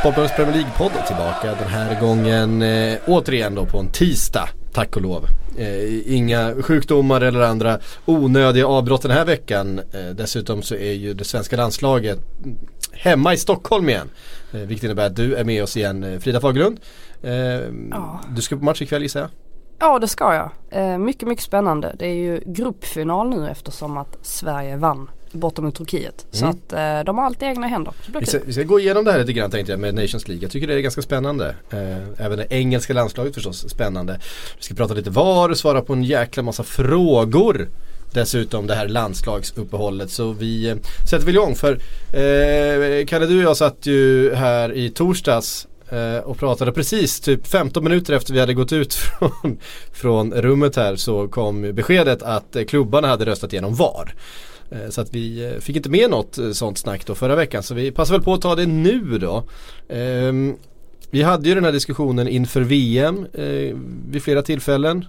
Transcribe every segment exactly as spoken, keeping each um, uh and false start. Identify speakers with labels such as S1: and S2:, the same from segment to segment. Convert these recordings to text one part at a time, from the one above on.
S1: Sportbladets Premier League-podd tillbaka den här gången eh, återigen då på en tisdag, tack och lov. Eh, inga sjukdomar eller andra onödiga avbrott den här veckan. Eh, dessutom så är ju det svenska landslaget hemma i Stockholm igen. Eh, vilket innebär att du är med oss igen, Frida Fagerlund. Eh, ja. Du ska på match ikväll, gissar jag?
S2: Ja, det ska jag. Eh, mycket, mycket spännande. Det är ju gruppfinal nu eftersom att Sverige vann bortom mot Turkiet. Mm. Så att eh, de har allt i egna händer.
S1: Vi ska, vi ska gå igenom det här lite grann, tänkte jag, med Nations League. Jag tycker det är ganska spännande. Eh, även det engelska landslaget förstås spännande. Vi ska prata lite var och svara på en jäkla massa frågor. Dessutom det här landslagsuppehållet. Så vi eh, sätter väl igång. För eh, Kalle, du och jag satt ju här i torsdags och pratade precis typ femton minuter efter vi hade gått ut från, från rummet här, så kom beskedet att klubbarna hade röstat igenom V A R. Så att vi fick inte med något sånt snack då förra veckan, så vi passar väl på att ta det nu då. Vi hade ju den här diskussionen inför V M vid flera tillfällen.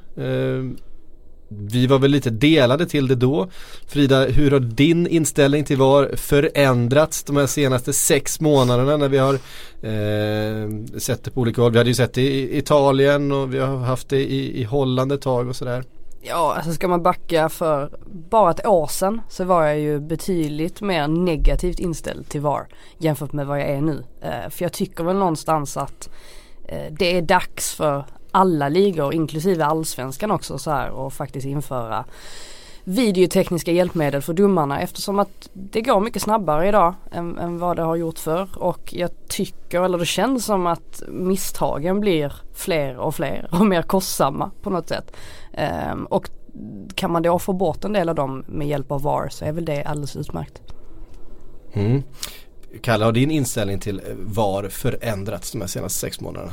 S1: Vi var väl lite delade till det då. Frida, hur har din inställning till V A R förändrats de här senaste sex månaderna när vi har eh, sett det på olika håll? Vi hade ju sett det i Italien och vi har haft det i, i Holland ett tag och sådär.
S2: Ja, alltså ska man backa för bara ett år sedan så var jag ju betydligt mer negativt inställd till V A R jämfört med vad jag är nu. Eh, för jag tycker väl någonstans att eh, det är dags för alla ligor, inklusive allsvenskan också, så här, och faktiskt införa videotekniska hjälpmedel för domarna, eftersom att det går mycket snabbare idag än, än vad det har gjort förr, och jag tycker, eller det känns som att misstagen blir fler och fler och mer kostsamma på något sätt. Um, och kan man då få bort en del av dem med hjälp av V A R så är väl det alldeles utmärkt.
S1: Mm. Kalle, har din inställning till V A R förändrats de här senaste sex månaderna?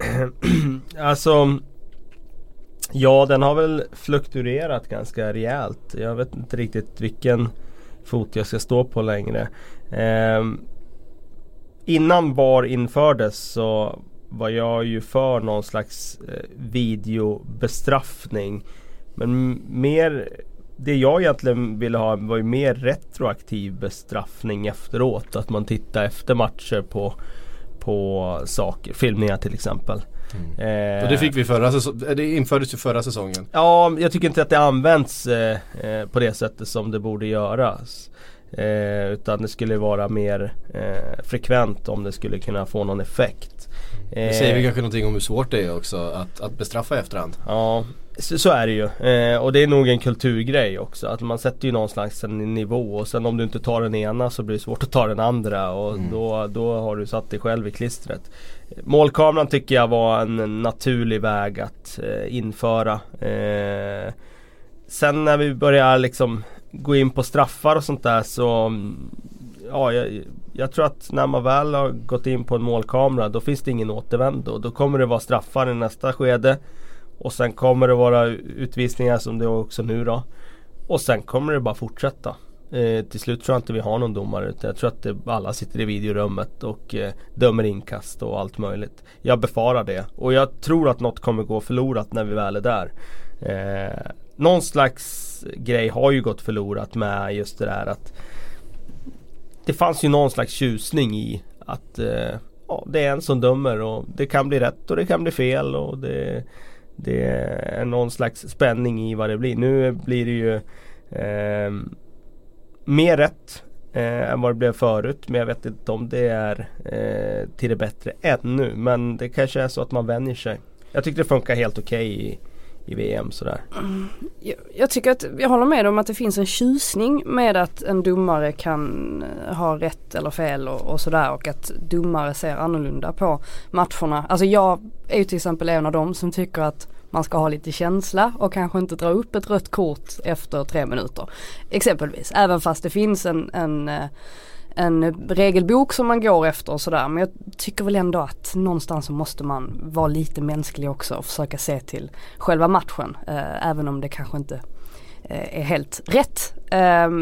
S3: Alltså, ja, den har väl fluktuerat ganska rejält. Jag vet inte riktigt vilken fot jag ska stå på längre. Eh, innan V A R infördes så var jag ju för någon slags eh, videobestraffning. Men mer, det jag egentligen ville ha var ju mer retroaktiv bestraffning efteråt. Att man tittar efter matcher på på saker, filmningar till exempel.
S1: Mm. Eh, och det fick vi förra säsongen, det infördes ju förra säsongen.
S3: Ja, jag tycker inte att det används eh, på det sättet som det borde göras. Eh, utan det skulle vara mer eh, frekvent om det skulle kunna få någon effekt.
S1: Det säger vi kanske någonting om hur svårt det är också att, att bestraffa i efterhand.
S3: Ja, så, så är det ju. Eh, och det är nog en kulturgrej också. Att man sätter ju någon slags en nivå, och sen om du inte tar den ena så blir det svårt att ta den andra, och mm. då, då har du satt dig själv i klistret. Målkameran tycker jag var en naturlig väg att eh, införa. Eh, sen när vi börjar liksom gå in på straffar och sånt där, så ja, jag, jag tror att när man väl har gått in på en målkamera, då finns det ingen återvändo. Då kommer det vara straffar i nästa skede, och sen kommer det vara utvisningar som det är också nu då, och sen kommer det bara fortsätta. Eh, till slut tror jag inte vi har någon domare, utan jag tror att det, alla sitter i videorummet och eh, dömer inkast och allt möjligt. Jag befarar det, och jag tror att något kommer gå förlorat när vi väl är där. Eh, någon slags grej har ju gått förlorat med just det där att det fanns ju någon slags tjusning i att eh, ja, det är en som dömer, och det kan bli rätt och det kan bli fel, och det, det är någon slags spänning i vad det blir. Nu blir det ju eh, mer rätt eh, än vad det blev förut, men jag vet inte om det är eh, till det bättre ännu, men det kanske är så att man vänjer sig. Jag tycker det funkar helt okej okay i i V M sådär.
S2: Mm. Jag, jag tycker att jag håller med om att det finns en tjusning med att en domare kan ha rätt eller fel och, och sådär, och att domare ser annorlunda på matcherna. Alltså jag är ju till exempel en av dem som tycker att man ska ha lite känsla och kanske inte dra upp ett rött kort efter tre minuter. Exempelvis, även fast det finns en, en en regelbok som man går efter och sådär. Men jag tycker väl ändå att någonstans så måste man vara lite mänsklig också och försöka se till själva matchen. Eh, även om det kanske inte eh, är helt rätt. Eh,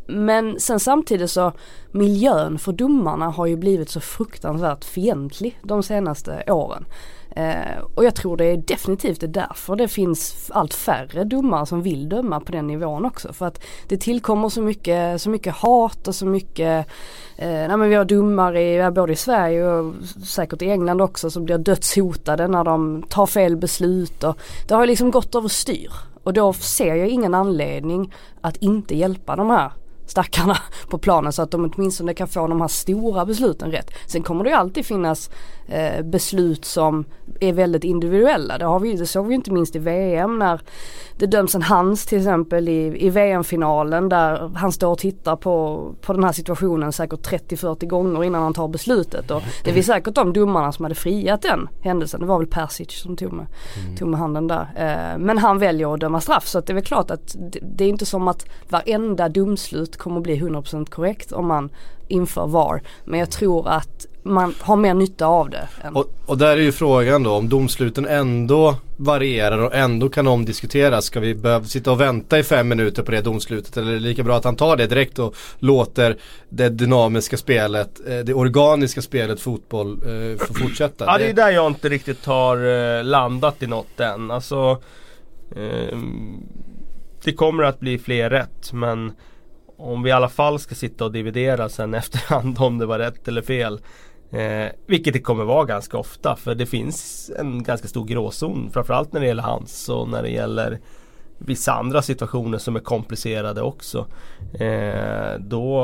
S2: Men sen samtidigt så miljön för domarna har ju blivit så fruktansvärt fientlig de senaste åren. Eh, och jag tror det är definitivt är därför det finns allt färre domare som vill döma på den nivån också. För att det tillkommer så mycket, så mycket hat och så mycket, eh, nej men vi har domare i, både i Sverige och säkert i England också som blir dödshotade när de tar fel beslut. Och det har liksom gått över styr. Och då ser jag ingen anledning att inte hjälpa de här stackarna på planen så att de åtminstone kan få de här stora besluten rätt. Sen kommer det ju alltid finnas eh, beslut som är väldigt individuella. Det, har vi, det såg vi inte minst i V M när det döms en hands till exempel i, i V M-finalen där han står och tittar på, på den här situationen säkert trettio till fyrtio gånger innan han tar beslutet. Och det är säkert de domarna som hade friat den händelsen. Det var väl Persic som tog med, mm. tog med handen där. Eh, men han väljer att döma straff så att det är väl klart att det, det är inte som att varenda domslut kommer att bli hundra procent korrekt om man inför V A R. Men jag tror att man har mer nytta av det. Än.
S1: Och, och där är ju frågan då, om domsluten ändå varierar och ändå kan omdiskuteras. Ska vi behöva sitta och vänta i fem minuter på det domslutet, eller är det lika bra att han tar det direkt och låter det dynamiska spelet, det organiska spelet fotboll eh, få fortsätta?
S3: Ja, det är där jag inte riktigt har eh, landat i något än. Alltså eh, det kommer att bli fler rätt, men om vi i alla fall ska sitta och dividera sen efterhand om det var rätt eller fel, eh, vilket det kommer vara ganska ofta, för det finns en ganska stor gråzon, framförallt när det gäller hans och när det gäller vissa andra situationer som är komplicerade också, eh, då,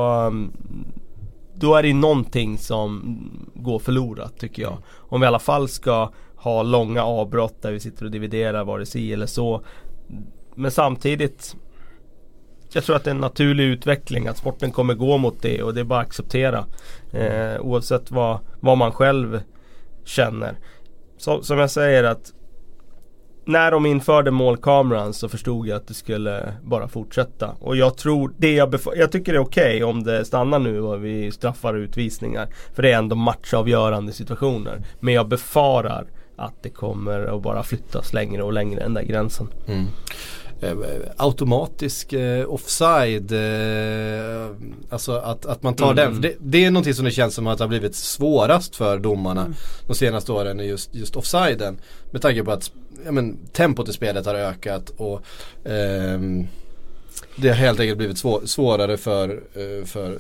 S3: då är det någonting som går förlorat tycker jag. Om vi i alla fall ska ha långa avbrott där vi sitter och dividerar var det si eller så, men samtidigt jag tror att det är en naturlig utveckling att sporten kommer gå mot det, och det är bara att acceptera eh, oavsett vad, vad man själv känner. Så, som jag säger, att när de införde målkameran så förstod jag att det skulle bara fortsätta, och jag tror det jag, bef- jag tycker det är okej okay om det stannar nu och vi straffar utvisningar, för det är ändå matchavgörande situationer, men jag befarar att det kommer att bara flyttas längre och längre än där gränsen.
S1: Mm. Eh, automatisk eh, offside, eh, alltså att, att man tar mm. den, det, det är någonting som det känns som att det har blivit svårast för domarna mm. de senaste åren, är just, just offsiden, med tanke på att ja, men, tempot i spelet har ökat och eh, det har helt enkelt blivit svår, svårare för, eh, för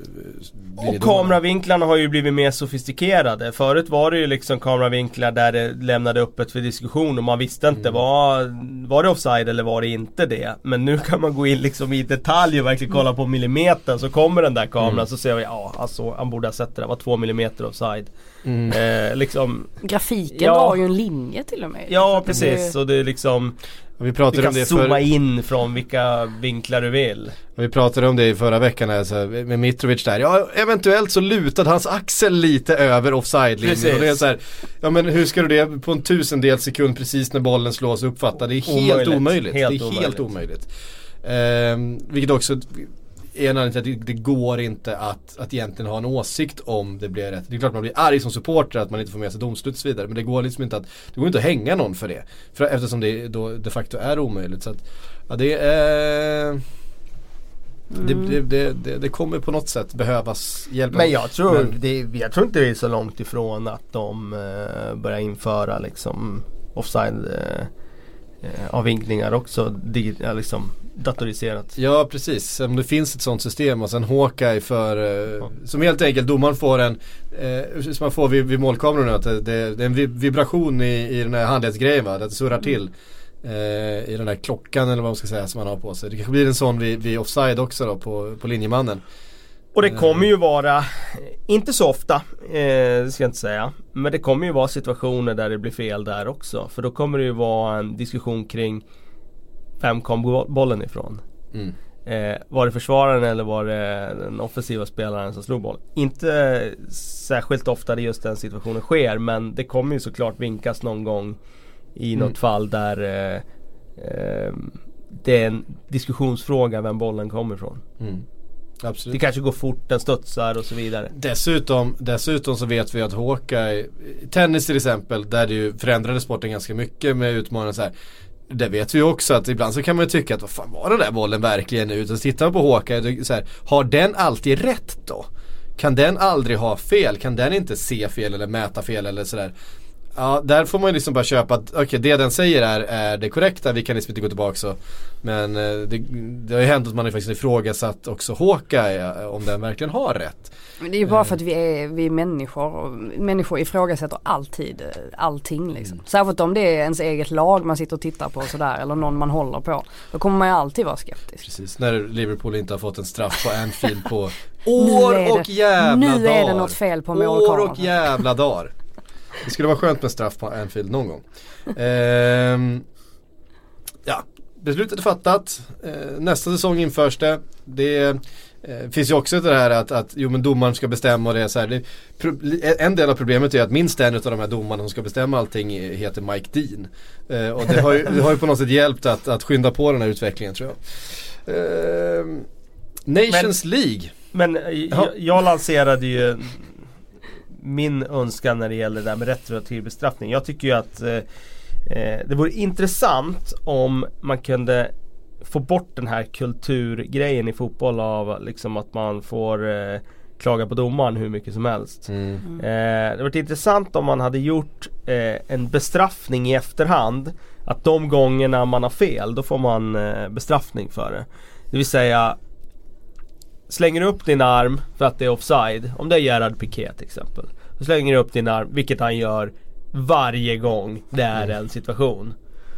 S3: och kameravinklarna har ju blivit mer sofistikerade. Förut var det ju liksom kameravinklar där det lämnade öppet för diskussion och man visste inte, mm. var, var det offside eller var det inte det. Men nu kan man gå in liksom i detalj och verkligen kolla på millimetern, så kommer den där kameran mm. så ser vi, ja alltså han borde ha sett det, det var två millimeter offside. Mm. Eh, liksom,
S2: grafiken
S3: ja,
S2: var ju en linje till och med.
S3: Ja precis, så det är liksom
S1: vi pratade
S3: du kan
S1: om det
S3: zooma
S1: för...
S3: in från vilka vinklar du vill.
S1: Vi pratade om det i förra veckan här, så med Mitrovic där. Ja, eventuellt så lutade hans axel lite över offside-linjen. Och det är så här, ja men hur ska du det på en tusendels sekund precis när bollen slås uppfatta? Det är helt omöjligt. omöjligt.
S3: Helt
S1: det är
S3: omöjligt.
S1: helt omöjligt. Eh, vilket också är en anledning till att det, det går inte att, att egentligen ha en åsikt om det blir rätt. Det är klart man blir arg som supporter att man inte får med sig domslut och så vidare, men det går liksom inte att det går inte att hänga någon för det. För, eftersom det då de facto är omöjligt. Så att, ja, det är... Mm. Det, det, det, det, det kommer på något sätt behövas hjälp.
S3: Men jag tror, men, det, jag tror inte det är så långt ifrån att de uh, börjar införa liksom offside uh, avvinklingar också, dig, ja, liksom datoriserat.
S1: Ja precis, om det finns ett sånt system och sen Hawkeye för uh, ja. som helt enkelt domaren får en uh, som man får vid, vid målkameran, att det, det, det är en vibration i, i den här handledsgrejen, att det surrar till uh, i den här klockan eller vad man ska säga som man har på sig. Det kanske blir en sån vid, vid offside också då på, på linjemannen.
S3: Och det kommer ju vara, inte så ofta, eh, ska jag inte säga, men det kommer ju vara situationer där det blir fel där också. För då kommer det ju vara en diskussion kring vem kom bollen ifrån. Mm. Eh, var det försvararen eller var det den offensiva spelaren som slog bollen? Inte särskilt ofta det just den situationen sker, men det kommer ju såklart vinkas någon gång i mm. något fall där eh, eh, det är en diskussionsfråga vem bollen kommer ifrån. Mm. Absolut. Det kanske går fort, den studsar och så vidare.
S1: Dessutom, dessutom så vet vi att Hawkeye, tennis till exempel, där det ju förändrade sporten ganska mycket med utmaningen så här. det vet vi också att ibland så kan man ju tycka att vad fan var den där bollen verkligen ut? Och så tittar man på Håkan så här, har den alltid rätt då? Kan den aldrig ha fel? Kan den inte se fel eller mäta fel eller sådär? Ja, där får man ju liksom bara köpa att okej, okay, det den säger är, är det korrekta, vi kan liksom inte gå tillbaka så. Men eh, det, det har ju hänt att man har faktiskt ifrågasatt också Håkan om den verkligen har rätt.
S2: Men det är ju bara för att vi är, vi är människor och människor ifrågasätter alltid allting liksom. Mm. Särskilt om det är ens eget lag man sitter och tittar på och sådär, eller någon man håller på. Då kommer man ju alltid vara skeptisk.
S1: Precis, när Liverpool inte har fått en straff på Anfield på år och jävla dagar.
S2: Nu är det något fel på målkarlen.
S1: År och jävla dagar. Det skulle vara skönt med straff på Anfield någon gång. Ehm, ja, beslutet är fattat. Ehm, nästa säsong införs det. Det eh, finns ju också det här att, att jo, men domaren ska bestämma och det är så här. Det, pro, en del av problemet är att minst en av de här domarna som ska bestämma allting heter Mike Dean. Ehm, och det har, ju, det har ju på något sätt hjälpt att, att skynda på den här utvecklingen, tror jag. Ehm, Nations men, League.
S3: Men jag, jag lanserade ju min önskan när det gäller det där med retroaktiv bestraffning. Jag tycker ju att eh, det vore intressant om man kunde få bort den här kulturgrejen i fotboll av liksom att man får eh, klaga på domaren hur mycket som helst. Mm. Eh, det vore intressant om man hade gjort eh, en bestraffning i efterhand, att de gångerna man har fel, då får man eh, bestraffning för det. Det vill säga, slänger upp din arm för att det är offside, om det är Gerard Piqué till exempel, så slänger du upp din arm, vilket han gör varje gång det är en situation.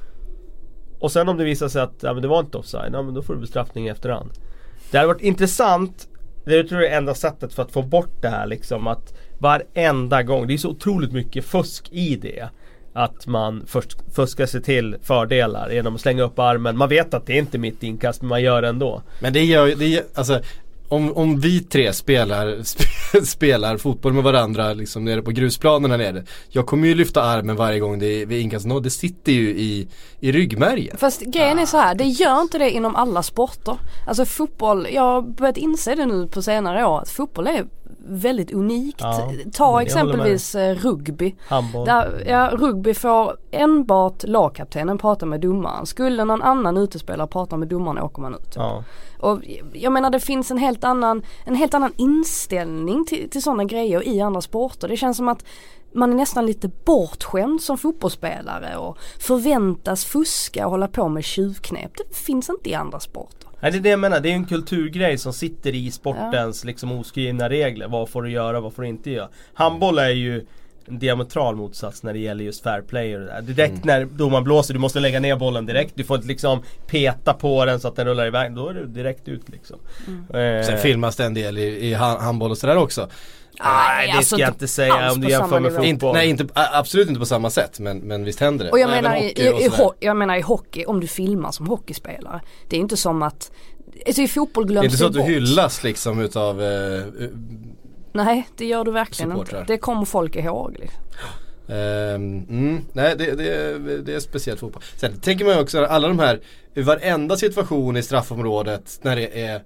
S3: Och sen om det visar sig att ja, men det var inte offside, ja, men då får du bestraffning i efterhand. Det hade varit intressant. Det tror jag är enda sättet för att få bort det här liksom, att varenda gång, det är så otroligt mycket fusk i det, att man först fuskar sig till fördelar genom att slänga upp armen. Man vet att det är inte mitt inkast, men man gör det ändå.
S1: Men det gör det gör, alltså om, om vi tre spelar sp spelar fotboll med varandra liksom nere på grusplanen här nere, jag kommer ju lyfta armen varje gång det är inkast. No, det sitter ju i, i ryggmärgen.
S2: Fast grejen är så här, det gör inte det inom alla sporter. Alltså fotboll, jag har börjat inse det nu på senare år, att fotboll är väldigt unikt. Ja, ta exempelvis rugby. Där, ja, rugby får enbart lagkaptenen prata med domaren. Skulle någon annan utespelare prata med domaren, åker man ut.
S3: Ja.
S2: Och jag menar, det finns en helt annan en helt annan inställning till, till sådana grejer i andra sporter. Det känns som att man är nästan lite bortskämd som fotbollsspelare och förväntas fuska och hålla på med tjuvknep. Det finns inte i andra sporter.
S3: Nej, det är det jag menar. Det är en kulturgrej som sitter i sportens ja. liksom oskrivna regler. Vad får du göra, vad får du inte göra. Handboll är ju en diametral motsats när det gäller just fair play och det där. Direkt mm. när domaren blåser, du måste lägga ner bollen direkt. Du får inte liksom peta på den så att den rullar iväg. Då är du direkt ut liksom.
S1: Mm. Eh. Sen filmas det en del i, i handboll och sådär också.
S3: Nej, det ska jag inte säga om du jämför med fotboll.
S1: Inte, nej, inte, absolut inte på samma sätt, men, men visst händer det.
S2: Och jag, menar i, i, i, ho- jag menar i hockey, om du filmar som hockeyspelare, det är inte som att alltså i fotboll glöms det
S1: inte så att du bort. Hyllas liksom utav eh,
S2: nej, det gör du verkligen supportrar. Inte. Det kommer folk ihåg liksom.
S1: Um, mm, nej, det, det, det är speciellt fotboll. Sen tänker man ju också alla de här, i varenda situation i straffområdet när det är,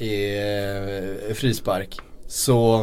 S1: är frispark, så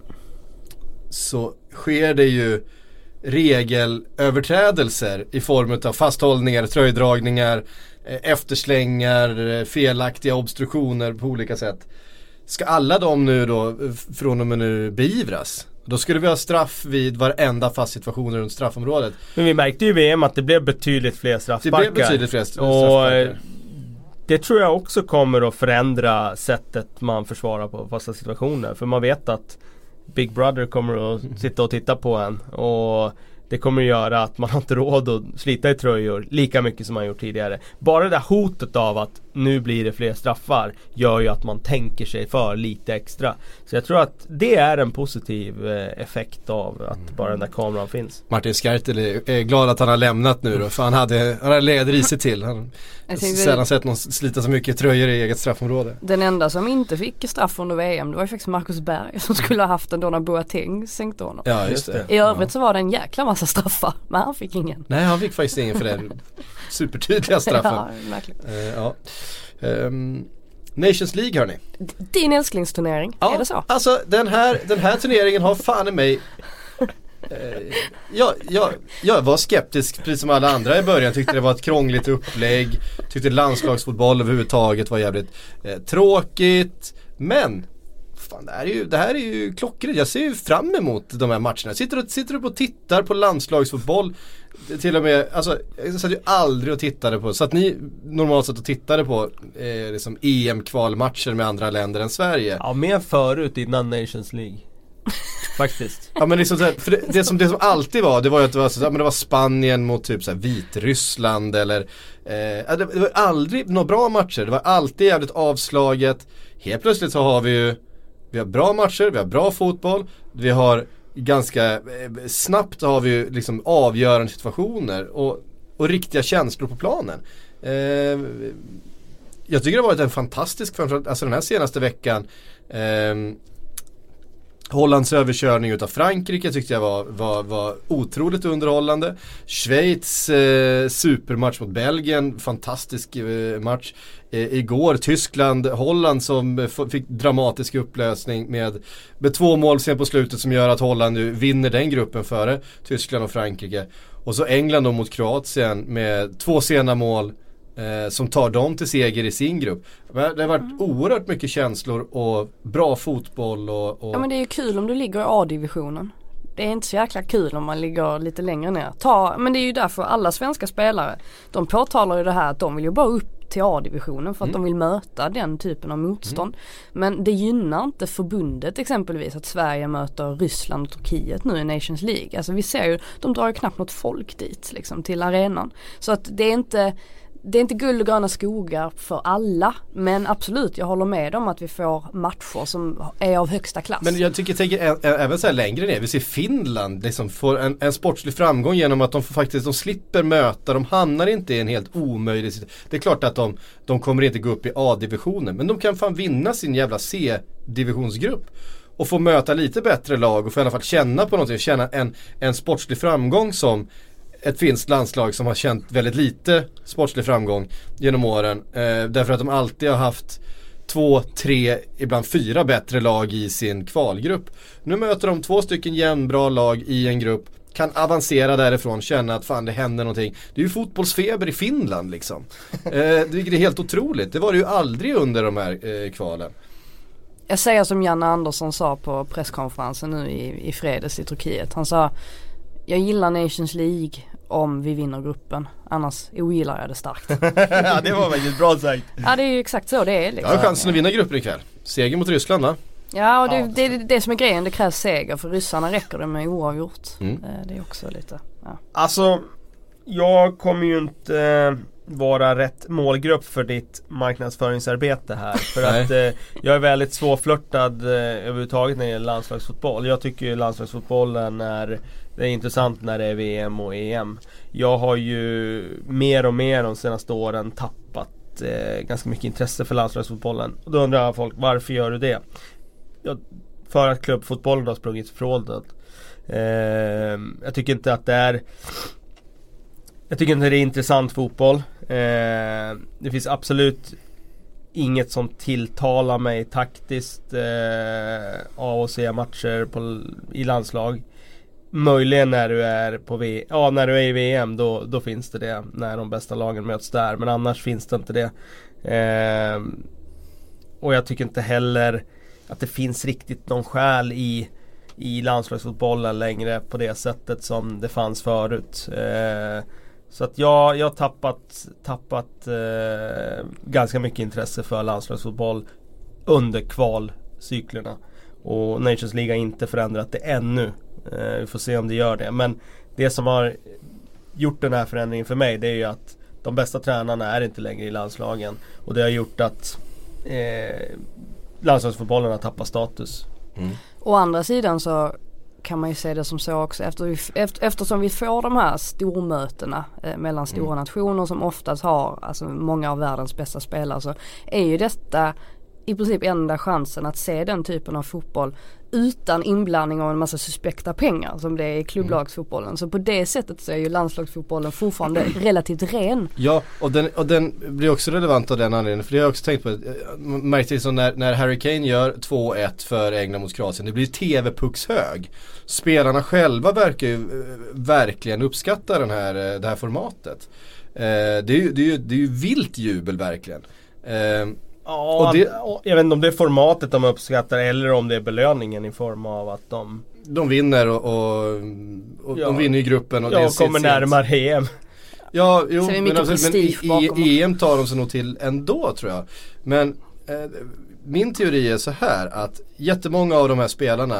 S1: så sker det ju regelöverträdelser i form av fasthållningar, tröjdragningar, efterslängar, felaktiga obstruktioner på olika sätt. Ska alla de nu då från och med nu beivras? Då skulle vi ha straff vid varenda fast situation runt straffområdet.
S3: Men vi märkte ju i V M att det blev betydligt fler straffsparkar.
S1: Det blev betydligt fler straffsparkar.
S3: Och det tror jag också kommer att förändra sättet man försvarar på fasta situationer. För man vet att Big Brother kommer att sitta och titta på en, och det kommer att göra att man har inte råd att slita i tröjor lika mycket som man gjort tidigare. Bara det där hotet av att nu blir det fler straffar gör ju att man tänker sig för lite extra. Så jag tror att det är en positiv effekt av att mm. bara den där kameran finns.
S1: Martin Skertel är glad att han har lämnat nu då, för han hade, han hade leder i sig till. Han har sällan sett någon slita så mycket tröjor i eget straffområde.
S2: Den enda som inte fick straff under V M, det var ju faktiskt Marcus Berg som skulle ha haft den då när Boateng sänkte honom.
S1: Ja, just det.
S2: I övrigt så var det en jäkla massa straffar, men han fick ingen.
S1: Nej, han fick faktiskt ingen för den supertydliga straffen.
S2: Ja, verkligen.
S1: Uh, ja. Um, Nations League, hörni.
S2: Din älsklingsturnering,
S1: ja,
S2: är det så?
S1: Alltså den här, den här turneringen har fan i mig Eh, jag, jag, jag var skeptisk precis som alla andra i början. Tyckte det var ett krångligt upplägg. Tyckte landslagsfotboll överhuvudtaget var jävligt eh, tråkigt. Men fan, det här är ju, det här är ju klockrent. Jag ser ju fram emot de här matcherna. Sitter du, sitter du på och tittar på landslagsfotboll? Till och med, alltså jag satt ju aldrig och tittade på, så att ni normalt sett och tittade på eh, liksom E M-kvalmatcher med andra länder än Sverige.
S3: Ja, mer förut innan Nations League. Faktiskt.
S1: Ja, men liksom så här, för det, det, som, det som alltid var, det var ju att det var, så, men det var Spanien mot typ så här Vitryssland eller eh, det, det var aldrig några bra matcher. Det var alltid jävligt avslaget. Helt plötsligt så har vi ju vi har bra matcher, vi har bra fotboll, vi har ganska eh, snabbt har vi ju liksom avgörande situationer och, och riktiga känslor på planen. Eh, jag tycker det har varit en fantastisk, alltså den här senaste veckan, eh, Hollands överkörning utav Frankrike tyckte jag var, var, var otroligt underhållande. Schweiz eh, supermatch mot Belgien, fantastisk eh, match. Eh, igår Tyskland, Holland som f- fick dramatisk upplösning med, med två mål sen på slutet som gör att Holland nu vinner den gruppen före Tyskland och Frankrike. Och så England då mot Kroatien med två sena mål Eh, som tar dem till seger i sin grupp. Det har varit mm. oerhört mycket känslor och bra fotboll och, och...
S2: Ja, men det är ju kul om du ligger i A-divisionen. Det är inte så jäkla kul om man ligger lite längre ner. Ta, men det är ju därför alla svenska spelare, de påtalar ju det här att de vill ju bara upp till A-divisionen för att mm. de vill möta den typen av motstånd. Mm. Men det gynnar inte förbundet exempelvis att Sverige möter Ryssland och Turkiet nu i Nations League. Alltså vi ser ju, de drar ju knappt något folk dit liksom, till arenan. Så att det är inte Det är inte guld och gröna skogar för alla, men absolut, jag håller med om att vi får matcher som är av högsta klass.
S1: Men jag tycker, tänker ä- ä- även så här längre ner, vi ser Finland liksom får en, en sportslig framgång genom att de får faktiskt, de slipper möta, de hamnar inte i en helt omöjlig situation. Det är klart att de, de kommer inte gå upp i A-divisionen, men de kan fan vinna sin jävla C-divisionsgrupp och få möta lite bättre lag och få i alla fall känna på någonting, känna en, en sportslig framgång som ett finskt landslag som har känt väldigt lite sportslig framgång genom åren. Eh, därför att de alltid har haft två, tre, ibland fyra bättre lag i sin kvalgrupp. Nu möter de två stycken jämnbra lag i en grupp, kan avancera därifrån, känna att fan det händer någonting. Det är ju fotbollsfeber i Finland liksom. Eh, det är helt otroligt. Det var det ju aldrig under de här eh, kvalen.
S2: Jag säger som Janne Andersson sa på presskonferensen nu i, i fredags i Turkiet. Han sa: jag gillar Nations League om vi vinner gruppen. Annars ogillar jag det starkt.
S3: Ja, det var väldigt bra sagt.
S2: Ja, det är ju exakt så det är. Liksom.
S1: Jag har chansen att vinna gruppen ikväll. Seger mot Ryssland, va?
S2: Ja, och det, det, det är det som är grejen. Det krävs seger. För ryssarna räcker det med oavgjort. Mm. Det är också lite... Ja.
S3: Alltså, jag kommer ju inte vara rätt målgrupp för ditt marknadsföringsarbete här. För att eh, jag är väldigt svårflörtad eh, överhuvudtaget när det gäller landslagsfotboll. Jag tycker ju landslagsfotbollen är, det är intressant när det är V M och E M. Jag har ju mer och mer de senaste åren tappat eh, ganska mycket intresse för landslagsfotbollen. Och då undrar folk, varför gör du det? Jag, för att klubbfotbollen har sprungit ifrån det. Eh, jag tycker inte att det är Jag tycker inte det är intressant fotboll. Eh, det finns absolut inget som tilltalar mig taktiskt eh, av att se matcher på, i landslag. Möjligen när du är på v- ja, när du är i V M då, då finns det det, när de bästa lagen möts där. Men annars finns det inte det. Eh, och jag tycker inte heller att det finns riktigt någon skäl i i landslagsfotbollen längre på det sättet som det fanns förut. Eh, Så att jag jag har tappat tappat eh, ganska mycket intresse för landslagsfotboll under kvalcyklerna. Och Nations League har inte förändrat det ännu. Eh, vi får se om det gör det. Men det som har gjort den här förändringen för mig, det är ju att de bästa tränarna är inte längre i landslagen. Och det har gjort att eh, landslagsfotbollen har tappat status.
S2: Mm. Å andra sidan så kan man ju se det som så också, efter vi, efter, eftersom vi får de här stormötena eh, mellan stora mm. nationer som oftast har alltså många av världens bästa spelare, så är ju detta i princip enda chansen att se den typen av fotboll utan inblandning av en massa suspekta pengar som det är i klubblagsfotbollen. Mm. Så på det sättet så är ju landslagsfotbollen fortfarande relativt ren.
S1: Ja, och den, och den blir också relevant av den anledningen. För det har jag också tänkt på. Märkte liksom när, när Harry Kane gör två ett för England mot Kroatien. Det blir tv-puckshög. Spelarna själva verkar ju verkligen uppskatta den här, det här formatet. Eh, det, är ju, det, är ju, det är ju vilt jubel verkligen. Eh,
S3: Ja, och det, jag vet inte om det är formatet de uppskattar eller om det är belöningen i form av att de
S1: De vinner och, och, och ja, de vinner i gruppen och
S3: ja,
S1: det
S3: kommer närmare E M.
S1: Ja, jo, men, alltså, men i, i E M tar de sig nog till ändå tror jag. Men eh, min teori är så här att jättemånga av de här spelarna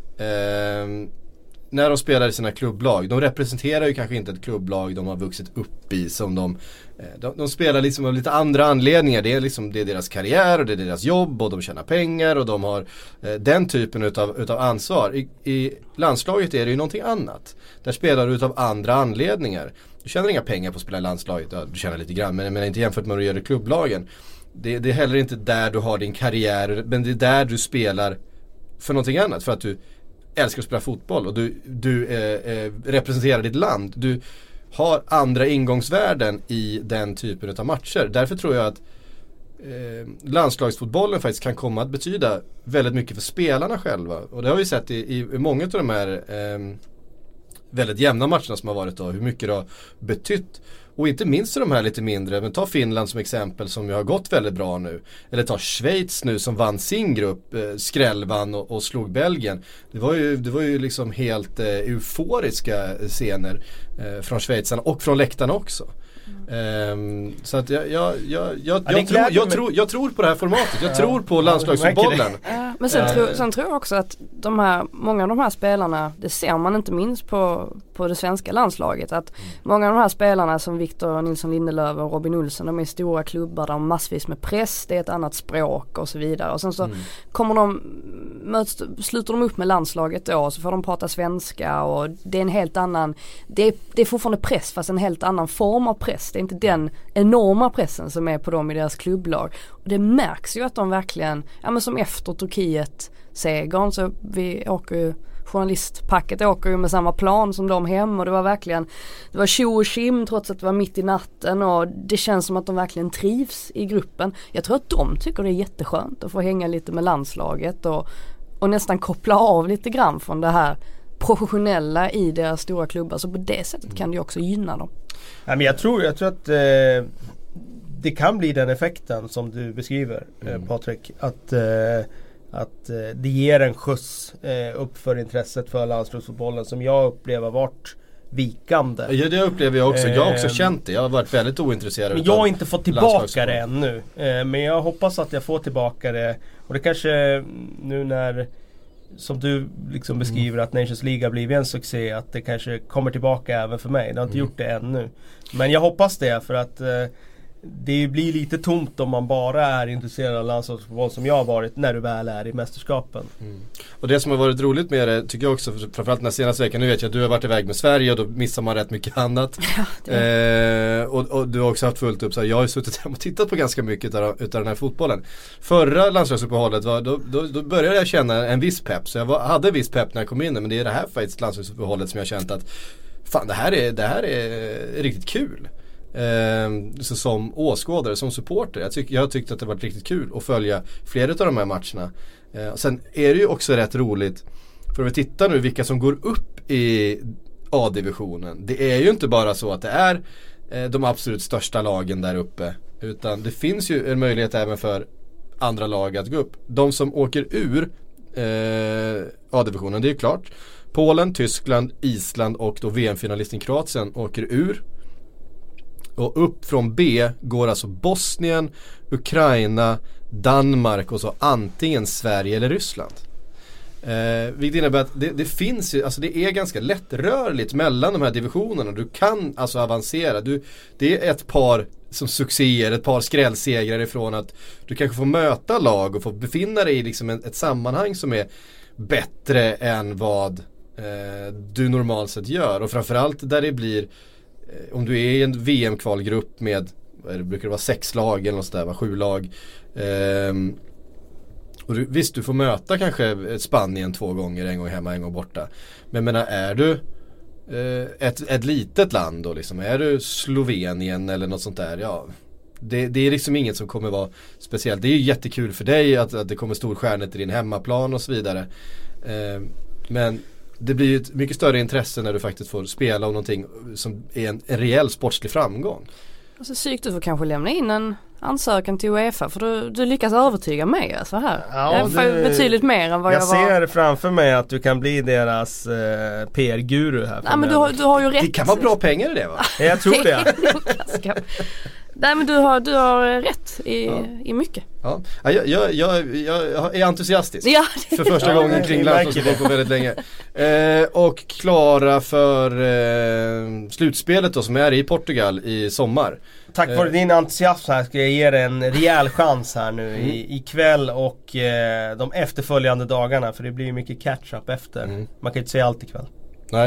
S1: eh, när de spelar i sina klubblag, de representerar ju kanske inte ett klubblag de har vuxit upp i som de De, de spelar liksom av lite andra anledningar. Det är liksom det är deras karriär och det är deras jobb och de tjänar pengar och de har eh, den typen utav, utav ansvar. I, I landslaget är det ju någonting annat. Där spelar du utav andra anledningar. Du tjänar inga pengar på att spela i landslaget. Ja, du tjänar lite grann men, men inte jämfört med att du gör i klubblagen. Det, det är heller inte där du har din karriär, men det är där du spelar för någonting annat. För att du älskar att spela fotboll och du, du eh, eh, representerar ditt land. Du har andra ingångsvärden i den typen av matcher. Därför tror jag att eh, landslagsfotbollen faktiskt kan komma att betyda väldigt mycket för spelarna själva. Och det har vi sett i, i många av de här eh, väldigt jämna matcherna som har varit då, hur mycket det har betytt. Och inte minst de här lite mindre, men ta Finland som exempel som ju har gått väldigt bra nu. Eller ta Schweiz nu som vann sin grupp, eh, skrällvann och, och slog Belgien. Det var ju, det var ju liksom helt eh, euforiska scener eh, från Schweizarna och från läktarna också. Um, så att jag, jag, jag, jag,
S3: ja,
S1: jag, tror, jag, tror, jag tror på det här formatet. Jag ja, tror på landslagsfotbollen.
S2: Ja, men sen, uh, tror, sen tror jag också att de här, många av de här spelarna, det ser man inte minst på, på det svenska landslaget, att mm. många av de här spelarna som Victor Nilsson Lindelöf och Robin Olsen, de är stora klubbar, de har massvis med press, det är ett annat språk och så vidare. Och sen så mm. kommer de, möts, sluter de upp med landslaget då, så får de prata svenska och det är en helt annan, det är, det är fortfarande press fast en helt annan form av press. Det är inte den enorma pressen som är på dem i deras klubblag. Och det märks ju att de verkligen, ja men som efter Turkiet-segern så vi åker ju, journalistpacket åker ju med samma plan som de hem och det var verkligen, det var tjo och tjim trots att det var mitt i natten och det känns som att de verkligen trivs i gruppen. Jag tror att de tycker det är jätteskönt att få hänga lite med landslaget och, och nästan koppla av lite grann från det här professionella i deras stora klubbar, så på det sättet kan det ju också gynna dem.
S3: Ja, men jag tror, jag tror att eh, det kan bli den effekten som du beskriver, mm. eh, Patrik, att, eh, att eh, det ger en skjuts eh, upp för intresset för landslagsfotbollen som jag upplever varit vikande.
S1: Ja, det upplever jag också. Jag har också känt det. Jag har varit väldigt ointresserad.
S3: Men jag har inte fått tillbaka det ännu. Eh, men jag hoppas att jag får tillbaka det. Och det kanske nu när, som du liksom beskriver, mm. att Nations League har blivit en succé, att det kanske kommer tillbaka även för mig. Det har inte mm. gjort det ännu. Men jag hoppas det, för att eh, det blir lite tomt om man bara är intresserad av landslagsfotboll som jag har varit när du väl är i mästerskapen. Mm.
S1: Och det som har varit roligt med det tycker jag också, framförallt den här senaste veckan, nu vet jag att du har varit iväg med Sverige och då missar man rätt mycket annat. Ja, eh, och, och du har också haft fullt upp, så här, jag har ju suttit hem och tittat på ganska mycket utav, utav den här fotbollen. Förra landslagsuppehållet var, då, då, då började jag känna en viss pepp, så jag var, hade en viss pepp när jag kom in, men det är det här faktiskt landslagsuppehållet som jag har känt att fan, det här är, det här är riktigt kul. Eh, så som åskådare, som supporter, jag, tyck, jag har tyckt att det har varit riktigt kul att följa flera av de här matcherna. Eh, sen är det ju också rätt roligt, för att vi tittar nu vilka som går upp i A-divisionen. Det är ju inte bara så att det är eh, de absolut största lagen där uppe, utan det finns ju en möjlighet även för andra lag att gå upp. De som åker ur eh, A-divisionen, det är klart Polen, Tyskland, Island och då V M-finalisten Kroatien åker ur. Och upp från B går alltså Bosnien, Ukraina, Danmark och så antingen Sverige eller Ryssland. Eh, vilket innebär att det, det finns ju, alltså det är ganska lättrörligt mellan de här divisionerna. Du kan alltså avancera. Du, det är ett par som succéer, ett par skrällsegrar ifrån att du kanske får möta lag och få befinna dig i liksom ett, ett sammanhang som är bättre än vad eh, du normalt sett gör. Och framförallt där det blir, om du är i en V M-kvalgrupp med, det brukar det vara sex lag eller något sådär, sju lag. Eh, Och du, visst, du får möta kanske Spanien två gånger, en gång hemma, en gång borta. Men menar, är du eh, ett, ett litet land då liksom, är du Slovenien eller något sånt där, ja, det, det är liksom inget som kommer vara speciellt. Det är ju jättekul för dig att, att det kommer storstjärnor till din hemmaplan och så vidare. Eh, men det blir ju ett mycket större intresse när du faktiskt får spela om någonting som är en, en rejäl sportslig framgång.
S2: Och så sykt du får kanske lämna in en ansökan till UEFA, för du, du lyckas övertyga mig alltså här.
S3: Ja,
S2: jag får
S3: det,
S2: betydligt mer än vad jag,
S3: jag
S2: var.
S3: Jag ser framför mig att du kan bli deras eh, P R-guru här.
S2: Nej, men du har, du har ju rätt.
S1: Det kan vara bra pengar i det, va?
S3: Jag tror det.
S2: Nej, men du har, du har rätt i, ja. i mycket.
S1: Ja. Jag, jag, jag, jag är entusiastisk.
S2: Ja.
S1: För första
S3: ja,
S1: gången kring landslagsfotboll på väldigt länge. Eh, och klara för eh, slutspelet då, som är i Portugal i sommar.
S3: Tack för eh. din entusiasm här ska jag ge dig en rejäl chans här nu mm. i, ikväll och eh, de efterföljande dagarna. För det blir ju mycket catch-up efter. Mm. Man kan inte säga allt ikväll.
S1: Nej,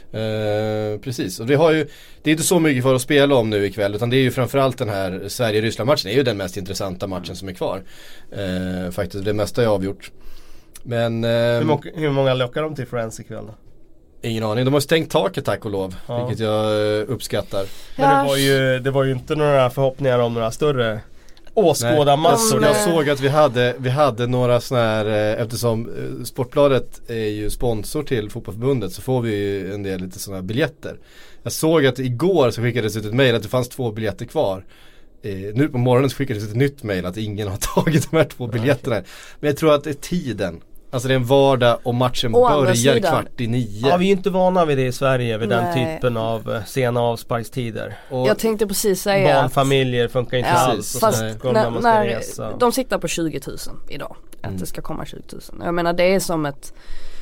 S1: eh, precis. Och vi har ju, det är inte så mycket för att spela om nu ikväll, utan det är ju framförallt den här Sverige-Ryssland-matchen. Det är ju den mest intressanta matchen som är kvar. Eh, faktiskt, det mesta är avgjort. Men eh,
S3: hur, må- hur många lockar de till Friends ikväll då?
S1: Ingen aning, de har stängt taket, tack och lov, ja. Vilket jag eh, uppskattar.
S3: Men det var, ju, det var ju inte några förhoppningar om några större åskådarmassor.
S1: Jag, jag såg att vi hade, vi hade några såna här, eh, eftersom eh, Sportbladet är ju sponsor till Fotbollförbundet, så får vi ju en del lite såna här biljetter. Jag såg att igår så skickades ut ett mejl att det fanns två biljetter kvar. Eh, nu på morgonen så skickades ut ett nytt mejl att ingen har tagit de här två biljetterna. Men jag tror att det är tiden. Alltså det är en vardag och matchen Å börjar kvart i nio.
S3: Ja, vi är ju inte vana vid det i Sverige, vid Nej. den typen av sena avsparkstider.
S2: Och jag tänkte precis säga
S3: barnfamiljer att funkar inte ja, alls.
S2: Fast när, när, när de siktar på tjugo tusen idag, att mm. det ska komma tjugo tusen. Jag menar, det är som ett,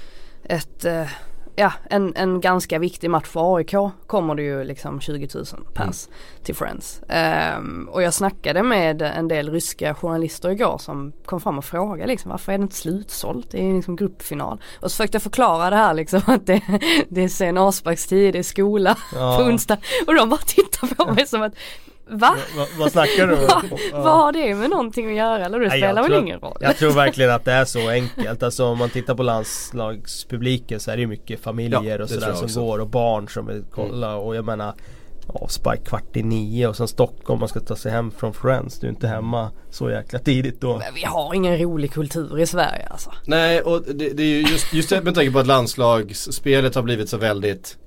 S2: ett ja, en, en ganska viktig match för A I K. Kommer det ju liksom tjugo tusen pass mm. till Friends. Um, och jag snackade med en del ryska journalister igår som kom fram och frågade liksom, varför är det inte slutsålt? Det är liksom gruppfinal. Och så försökte jag förklara det här liksom, att det, det är sen avsparkstid, det är skola ja. på onsdag. Och de bara tittar på mig som att va?
S3: Va, vad snackar du om?
S2: Va, ja. Vad har det med någonting att göra? Eller det spelar väl ingen roll?
S3: Jag tror verkligen att det är så enkelt. Alltså om man tittar på landslagspubliken så är det ju mycket familjer ja, och sådär som också går och barn som vill kolla. Mm. Och jag menar, avspark kvart i nio och sen Stockholm, man ska ta sig hem från Friends. Du är inte hemma så jäkla tidigt då.
S2: Men vi har ingen rolig kultur i Sverige alltså.
S1: Nej, och det, det är ju just, just det med tanke på att landslagsspelet har blivit så väldigt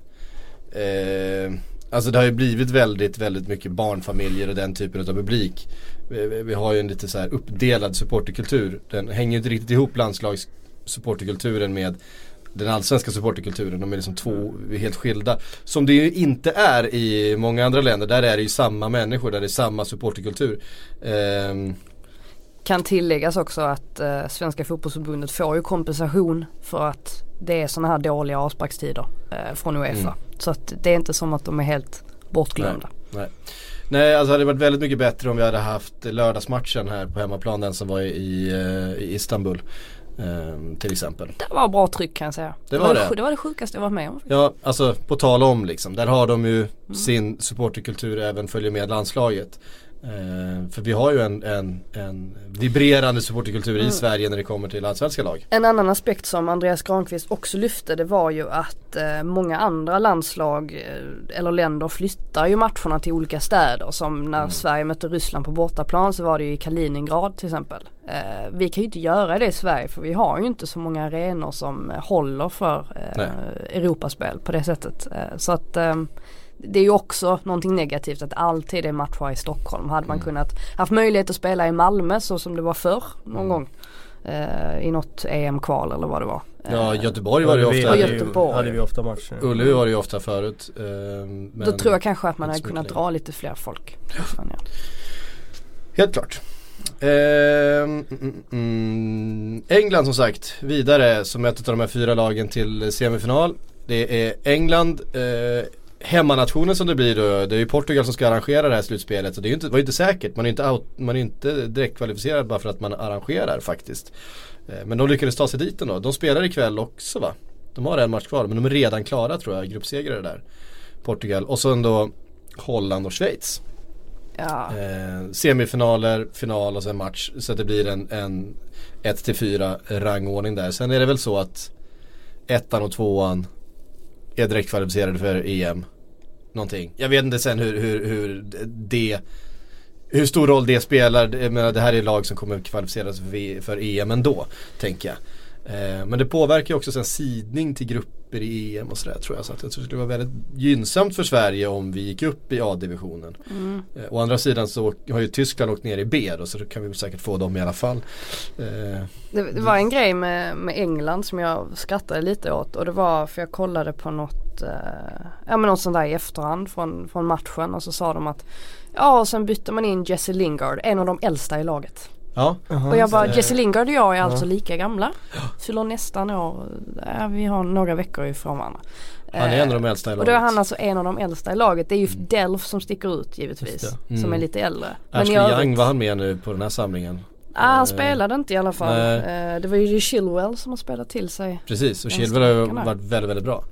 S1: eh, alltså det har ju blivit väldigt, väldigt mycket barnfamiljer och den typen av publik. Vi, vi har ju en lite så här uppdelad supporterkultur. Den hänger ju inte riktigt ihop landslagssupporterkulturen med den allsvenska supporterkulturen. De är liksom två helt skilda. Som det ju inte är i många andra länder. Där är det ju samma människor, där det är samma supporterkultur. Ehm.
S2: Kan tilläggas också att eh, Svenska fotbollsförbundet får ju kompensation för att det är såna här dåliga avsparkstider eh, från UEFA. Mm. Så att det är inte som att de är helt bortglömda.
S1: Nej, nej. nej alltså det hade varit väldigt mycket bättre om vi hade haft lördagsmatchen här på hemmaplan, den som var i, i Istanbul eh, till exempel.
S2: Det var bra tryck kan jag säga.
S1: Det var det.
S2: Det, det var det sjukaste jag var med om.
S1: Ja, alltså på tal om liksom, där har de ju mm. sin supporterkultur även följer med landslaget. Uh, för vi har ju en, en, en vibrerande supporterkultur mm. i Sverige när det kommer till allsvenska lag.
S2: En annan aspekt som Andreas Granqvist också lyfte, det var ju att uh, många andra landslag uh, eller länder flyttar ju matcherna till olika städer. Som när mm. Sverige mötte Ryssland på bortaplan så var det ju i Kaliningrad till exempel. Uh, vi kan ju inte göra det i Sverige för vi har ju inte så många arenor som håller för uh, Europaspel på det sättet. Uh, så att um, det är ju också någonting negativt att alltid är matcher i Stockholm. Hade man mm. kunnat haft möjlighet att spela i Malmö så som det var förr någon mm. gång eh, i något E M-kval eller vad det var.
S1: Ja, Göteborg var det ju ofta.
S3: Hade,
S2: Göteborg.
S3: hade vi ofta matcher.
S1: Ullevi var det ju ofta förut. Eh, men
S2: då tror jag kanske att man hade kunnat dra lite fler folk. Ja.
S1: Helt klart. Eh, mm, mm, England som sagt vidare som ett av de här fyra lagen till semifinal. Det är England, eh, hemmanationen som det blir då. Det är ju Portugal som ska arrangera det här slutspelet. Så det är ju inte, var ju inte säkert. Man är inte, out, man är inte direkt kvalificerad bara för att man arrangerar faktiskt. Eh, men de lyckades ta sig dit ändå. De spelar ikväll också, va? De har en match kvar, men de är redan klara tror jag. Gruppsegrare där. Portugal. Och så ändå Holland och Schweiz.
S2: Ja.
S1: Eh, semifinaler, final och sen match. Så att det blir en, en ett till fyra rangordning där. Sen är det väl så att ettan och tvåan är direkt kvalificerade för E M. Någonting. Jag vet inte sen hur, hur, hur det hur stor roll det spelar. Jag menar, det här är lag som kommer kvalificeras för, för E M ändå, tänker jag. Eh, men det påverkar ju också sen sidning till grupper i E M och sådär, tror jag. Så att jag tror det skulle vara väldigt gynnsamt för Sverige om vi gick upp i A-divisionen. Mm. Eh, å andra sidan så har ju Tyskland åkt ner i B då, så då kan vi säkert få dem i alla fall. Eh,
S2: det, det var en grej med, med England som jag skrattade lite åt, och det var för jag kollade på något, eh, ja, men något sånt där i efterhand från, från matchen, och så sa de att ja, och sen bytte man in Jesse Lingard, en av de äldsta i laget.
S1: Ja.
S2: Uh-huh. Och jag bara, Jesse Lingard och jag är alltså uh-huh. lika gamla. Fyller nästan år. Ja, vi har några veckor ifrån varandra.
S1: Han är en av de äldsta i laget.
S2: Och då är han alltså en av de äldsta i laget. Det är ju mm. Delf som sticker ut givetvis. Mm. Som är lite äldre.
S1: Ashley Men Young, var han med nu på den här samlingen?
S2: Ah, han spelade inte i alla fall. Nej. Det var ju Chilwell som har spelat till sig.
S1: Precis, och Chilwell har ju varit väldigt, väldigt bra.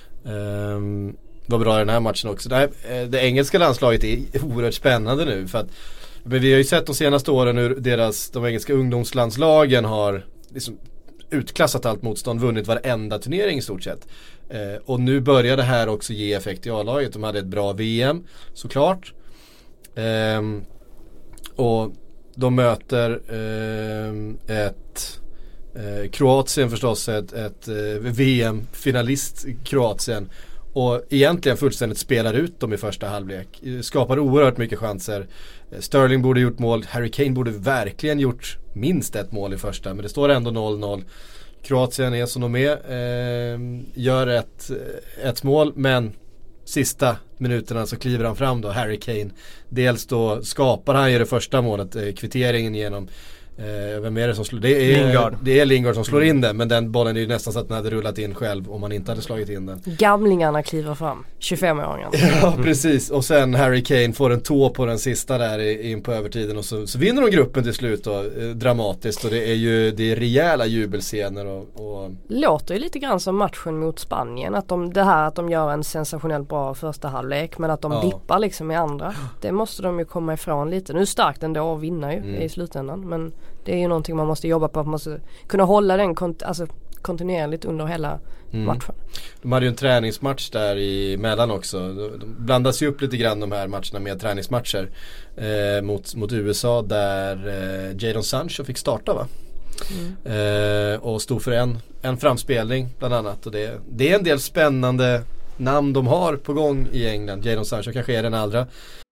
S1: Um, var bra i den här matchen också. Det, här, det engelska landslaget är oerhört spännande nu, för att men vi har ju sett de senaste åren hur deras, de engelska ungdomslandslagen har liksom utklassat allt motstånd, vunnit varenda turnering i stort sett. Eh, och nu börjar det här också ge effekt i A-laget. De hade ett bra V M, såklart. Eh, och de möter eh, ett eh, Kroatien förstås, ett, ett eh, V M-finalist Kroatien. Och egentligen fullständigt spelar ut dem i första halvlek. Skapar oerhört mycket chanser. Sterling borde gjort mål. Harry Kane borde verkligen gjort minst ett mål i första. Men det står ändå noll noll. Kroatien är som de är. Eh, gör ett, ett mål. Men sista minuterna så kliver han fram då, Harry Kane. Dels då skapar han ju det första målet. Eh, kvitteringen genom... Eh, vem är det som slår? Det är Lingard. Det är Lingard som slår in den, men den bollen är ju nästan så att den hade rullat in själv om man inte hade slagit in den.
S2: Gamlingarna kliver fram, tjugofemåringarna.
S1: Ja, precis. Och sen Harry Kane får en tå på den sista där in på övertiden, och så, så vinner de gruppen till slut då, eh, dramatiskt, och det är ju det är rejäla jubelscener och, och...
S2: Låter ju lite grann som matchen mot Spanien, att de, det här att de gör en sensationellt bra första halvlek, men att de ja. dippar liksom i andra. Det måste de ju komma ifrån lite. Nu är starkt ändå att vinna ju mm. i slutändan, men det är ju någonting man måste jobba på, att man måste kunna hålla den kont- alltså, kontinuerligt under hela mm. matchen.
S1: De hade ju en träningsmatch där emellan också. De blandas ju upp lite grann de här matcherna med träningsmatcher eh, mot, mot U S A, där eh, Jadon Sancho fick starta, va? Mm. Eh, och stod för en, en framspelning bland annat. Och det, det är en del spännande namn de har på gång i England. Jadon Sancho kanske är den allra.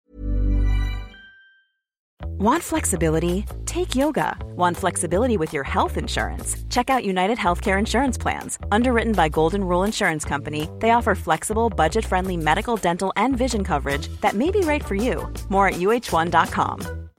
S4: Want flexibility? Take yoga. Want flexibility with your health insurance? Check out United Healthcare Insurance Plans. Underwritten by Golden Rule Insurance Company, they offer flexible, budget-friendly medical, dental, and vision coverage that may be right for you. More at U H one dot com.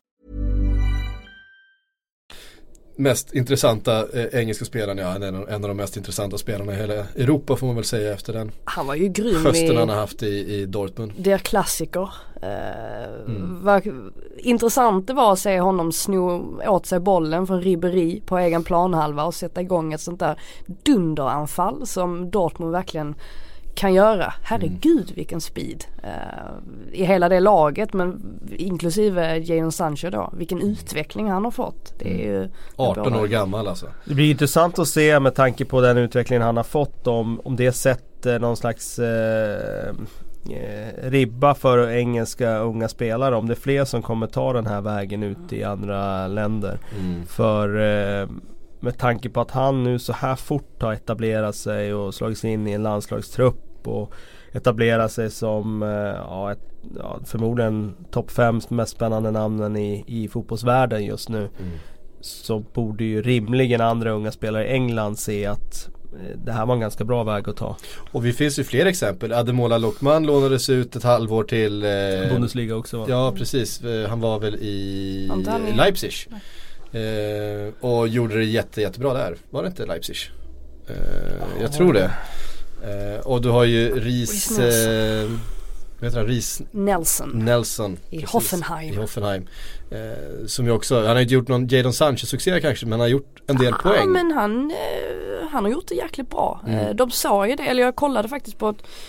S1: Mest intressanta eh, engelska spelaren, ja, en, en av de mest intressanta spelarna i hela Europa, får man väl säga, efter den.
S2: Han var ju grym
S1: hösten
S2: i
S1: han har haft i, i Dortmund.
S2: Der klassiker. Eh, mm. var, intressant det var att se honom sno åt sig bollen från Ribéry på egen planhalva och sätta igång ett sånt där dunderanfall som Dortmund verkligen kan göra. Herregud mm. vilken speed uh, i hela det laget, men inklusive Jadon Sancho då. Vilken mm. utveckling han har fått. Det är ju
S1: arton år gammal alltså.
S3: Det blir intressant att se med tanke på den utvecklingen han har fått, om, om det sätter någon slags eh, eh, ribba för engelska unga spelare, om det är fler som kommer ta den här vägen ut i andra länder. Mm. För eh, med tanke på att han nu så här fort har etablerat sig och slagit sig in i en landslagstrupp och etablerat sig som ja, ett, ja, förmodligen topp fem mest spännande namnen i, i fotbollsvärlden just nu, mm. så borde ju rimligen andra unga spelare i England se att det här var en ganska bra väg att ta.
S1: Och det finns ju fler exempel. Ademola Lookman lånades ut ett halvår till eh,
S3: Bundesliga också, va?
S1: Ja, precis. Han var väl i Antani. Leipzig. Nej. Eh, och gjorde det jätte, jättebra där. Var det inte Leipzig? Eh, oh, jag tror det. Eh, och du har ju Ries eh, vad heter han? Ries
S2: Nelson.
S1: Nelson
S2: i precis, Hoffenheim.
S1: I Hoffenheim. Eh, som ju också, han har inte gjort någon Jadon Sancho-succé kanske, men han har gjort en del
S2: ah,
S1: poäng.
S2: Men han, eh, han har gjort det jäkligt bra.
S1: Mm.
S2: Eh, de sa ju det, eller jag kollade faktiskt på ett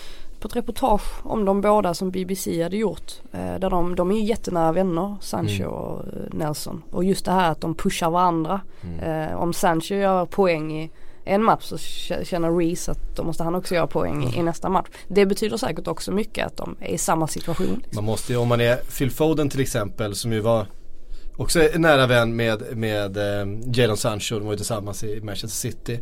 S2: på ett reportage om de båda som B B C hade gjort. Eh, där de, de är ju jättenära vänner, Sancho mm. och Nelson. Och just det här att de pushar varandra. Mm. Eh, om Sancho gör poäng i en match så känner Reece att då måste han också göra poäng i, i nästa match. Det betyder säkert också mycket att de är i samma situation. Liksom.
S1: Man måste ju, om man är Phil Foden till exempel, som ju var också en nära vän med, med eh, Jadon Sancho, de var ju tillsammans i Manchester City.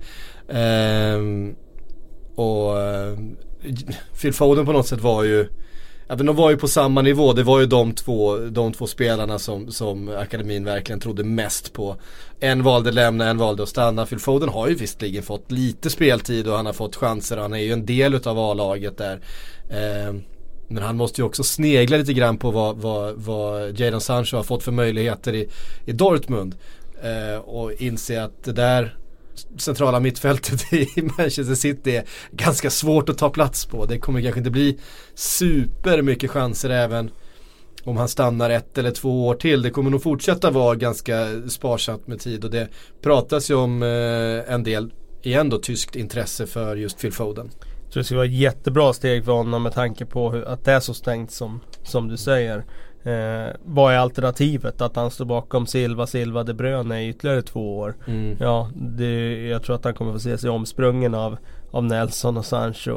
S1: Eh, och eh, Phil Foden på något sätt var ju, ja, men de var ju på samma nivå. Det var ju de två, de två spelarna som, som akademin verkligen trodde mest på. En valde lämna, en valde att stanna. Phil Foden har ju visserligen fått lite speltid och han har fått chanser. Han är ju en del utav A-laget där. Eh, men han måste ju också snegla lite grann på vad, vad, vad Jadon Sancho har fått för möjligheter i, i Dortmund. Eh, och inse att det där centrala mittfältet i Manchester City är ganska svårt att ta plats på. Det kommer kanske inte bli super mycket chanser även om han stannar ett eller två år till. Det kommer nog fortsätta vara ganska sparsamt med tid, och det pratas ju om eh, en del igen då tyskt intresse för just Phil Foden.
S3: Jag tror det skulle vara ett jättebra steg för honom med tanke på hur, att det är så stängt som, som du säger. Eh, vad är alternativet? Att han står bakom Silva, Silva, De Bruyne i ytterligare två år. Mm. Ja, det, jag tror att han kommer få se sig omsprungen av, av Nelson och Sancho.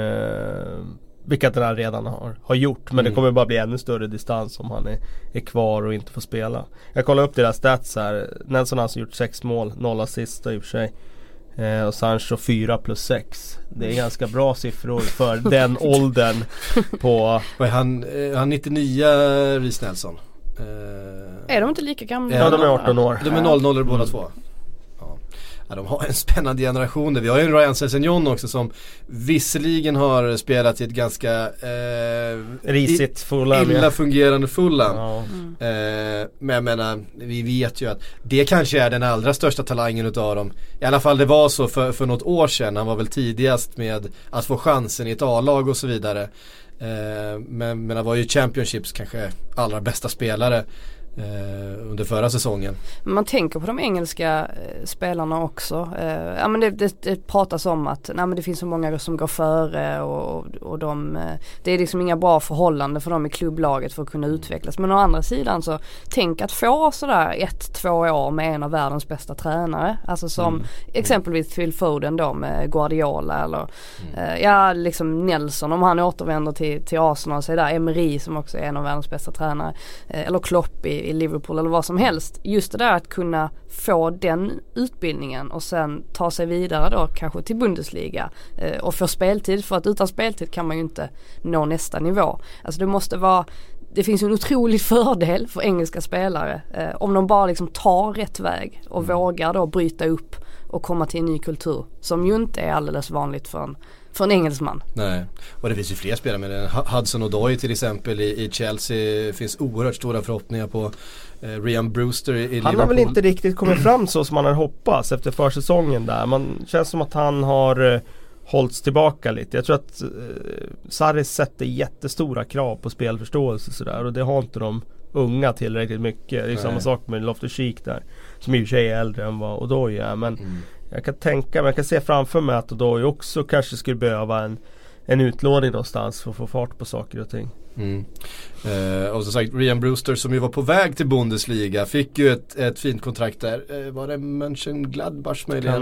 S3: Eh, vilket han redan har, har gjort. Men mm. det kommer bara bli ännu större distans om han är, är kvar och inte får spela. Jag kollar upp deras stats här. Nelson har alltså gjort sex mål, noll assist i och för sig. Eh, och Sancho fyra plus sex. Det är ganska bra siffror för den åldern på...
S1: Han, han nittionio, Reece Nelson.
S2: Eh, är de inte lika gamla?
S3: Ja, de är arton år.
S1: De är noll noll båda mm. två. Ja, de har en spännande generation. Vi har ju en Ryan Sessegnon också som visserligen har spelat i ett ganska eh,
S3: risigt Fulham,
S1: illa fungerande Fulham. Ja. Mm. Eh, men jag menar, vi vet ju att det kanske är den allra största talangen utav dem. I alla fall det var så för, för något år sedan. Han var väl tidigast med att få chansen i ett A-lag och så vidare. Eh, men, men han var ju Championships kanske allra bästa spelare Eh, under förra säsongen.
S2: Man tänker på de engelska eh, spelarna också. Eh, ja, men det, det, det pratas om att nej, men det finns så många som går före och, och de, eh, det är liksom inga bra förhållanden för dem i klubblaget för att kunna utvecklas. Men å andra sidan så tänk att få sådär ett, två år med en av världens bästa tränare. Alltså som mm. exempelvis Phil Foden då med Guardiola eller mm. eh, ja, liksom Nelson om han återvänder till, till Arsenal, så är där Emery som också är en av världens bästa tränare. Eh, eller Klopp i i Liverpool eller vad som helst. Just det där att kunna få den utbildningen och sen ta sig vidare då kanske till Bundesliga eh, och få speltid, för att utan speltid kan man ju inte nå nästa nivå. Alltså det måste vara, det finns en otrolig fördel för engelska spelare eh, om de bara liksom tar rätt väg och mm. vågar då bryta upp och komma till en ny kultur som ju inte är alldeles vanligt för en för en engelsman.
S1: Nej, och det finns ju fler spelare med det. Hudson Odoi till exempel i, i Chelsea, finns oerhört stora förhoppningar på eh, Ryan Brewster i, i Liverpool.
S3: Han har väl inte riktigt kommit fram så som man har hoppats efter försäsongen där. Man känns som att han har eh, hållits tillbaka lite. Jag tror att eh, Sarri sätter jättestora krav på spelförståelse sådär, och det har inte de unga tillräckligt mycket. Det är samma sak med Loftus-Cheek där, som i och för sig är äldre än vad Odoi är, men mm. jag kan tänka, men jag kan se framför mig att Odoi också kanske skulle behöva en, en utlåning någonstans för att få fart på saker och ting.
S1: Mm. Eh, och som sagt, Ryan Brewster som ju var på väg till Bundesliga fick ju ett, ett fint kontrakt där. Eh, var det Mönchengladbach möjligen?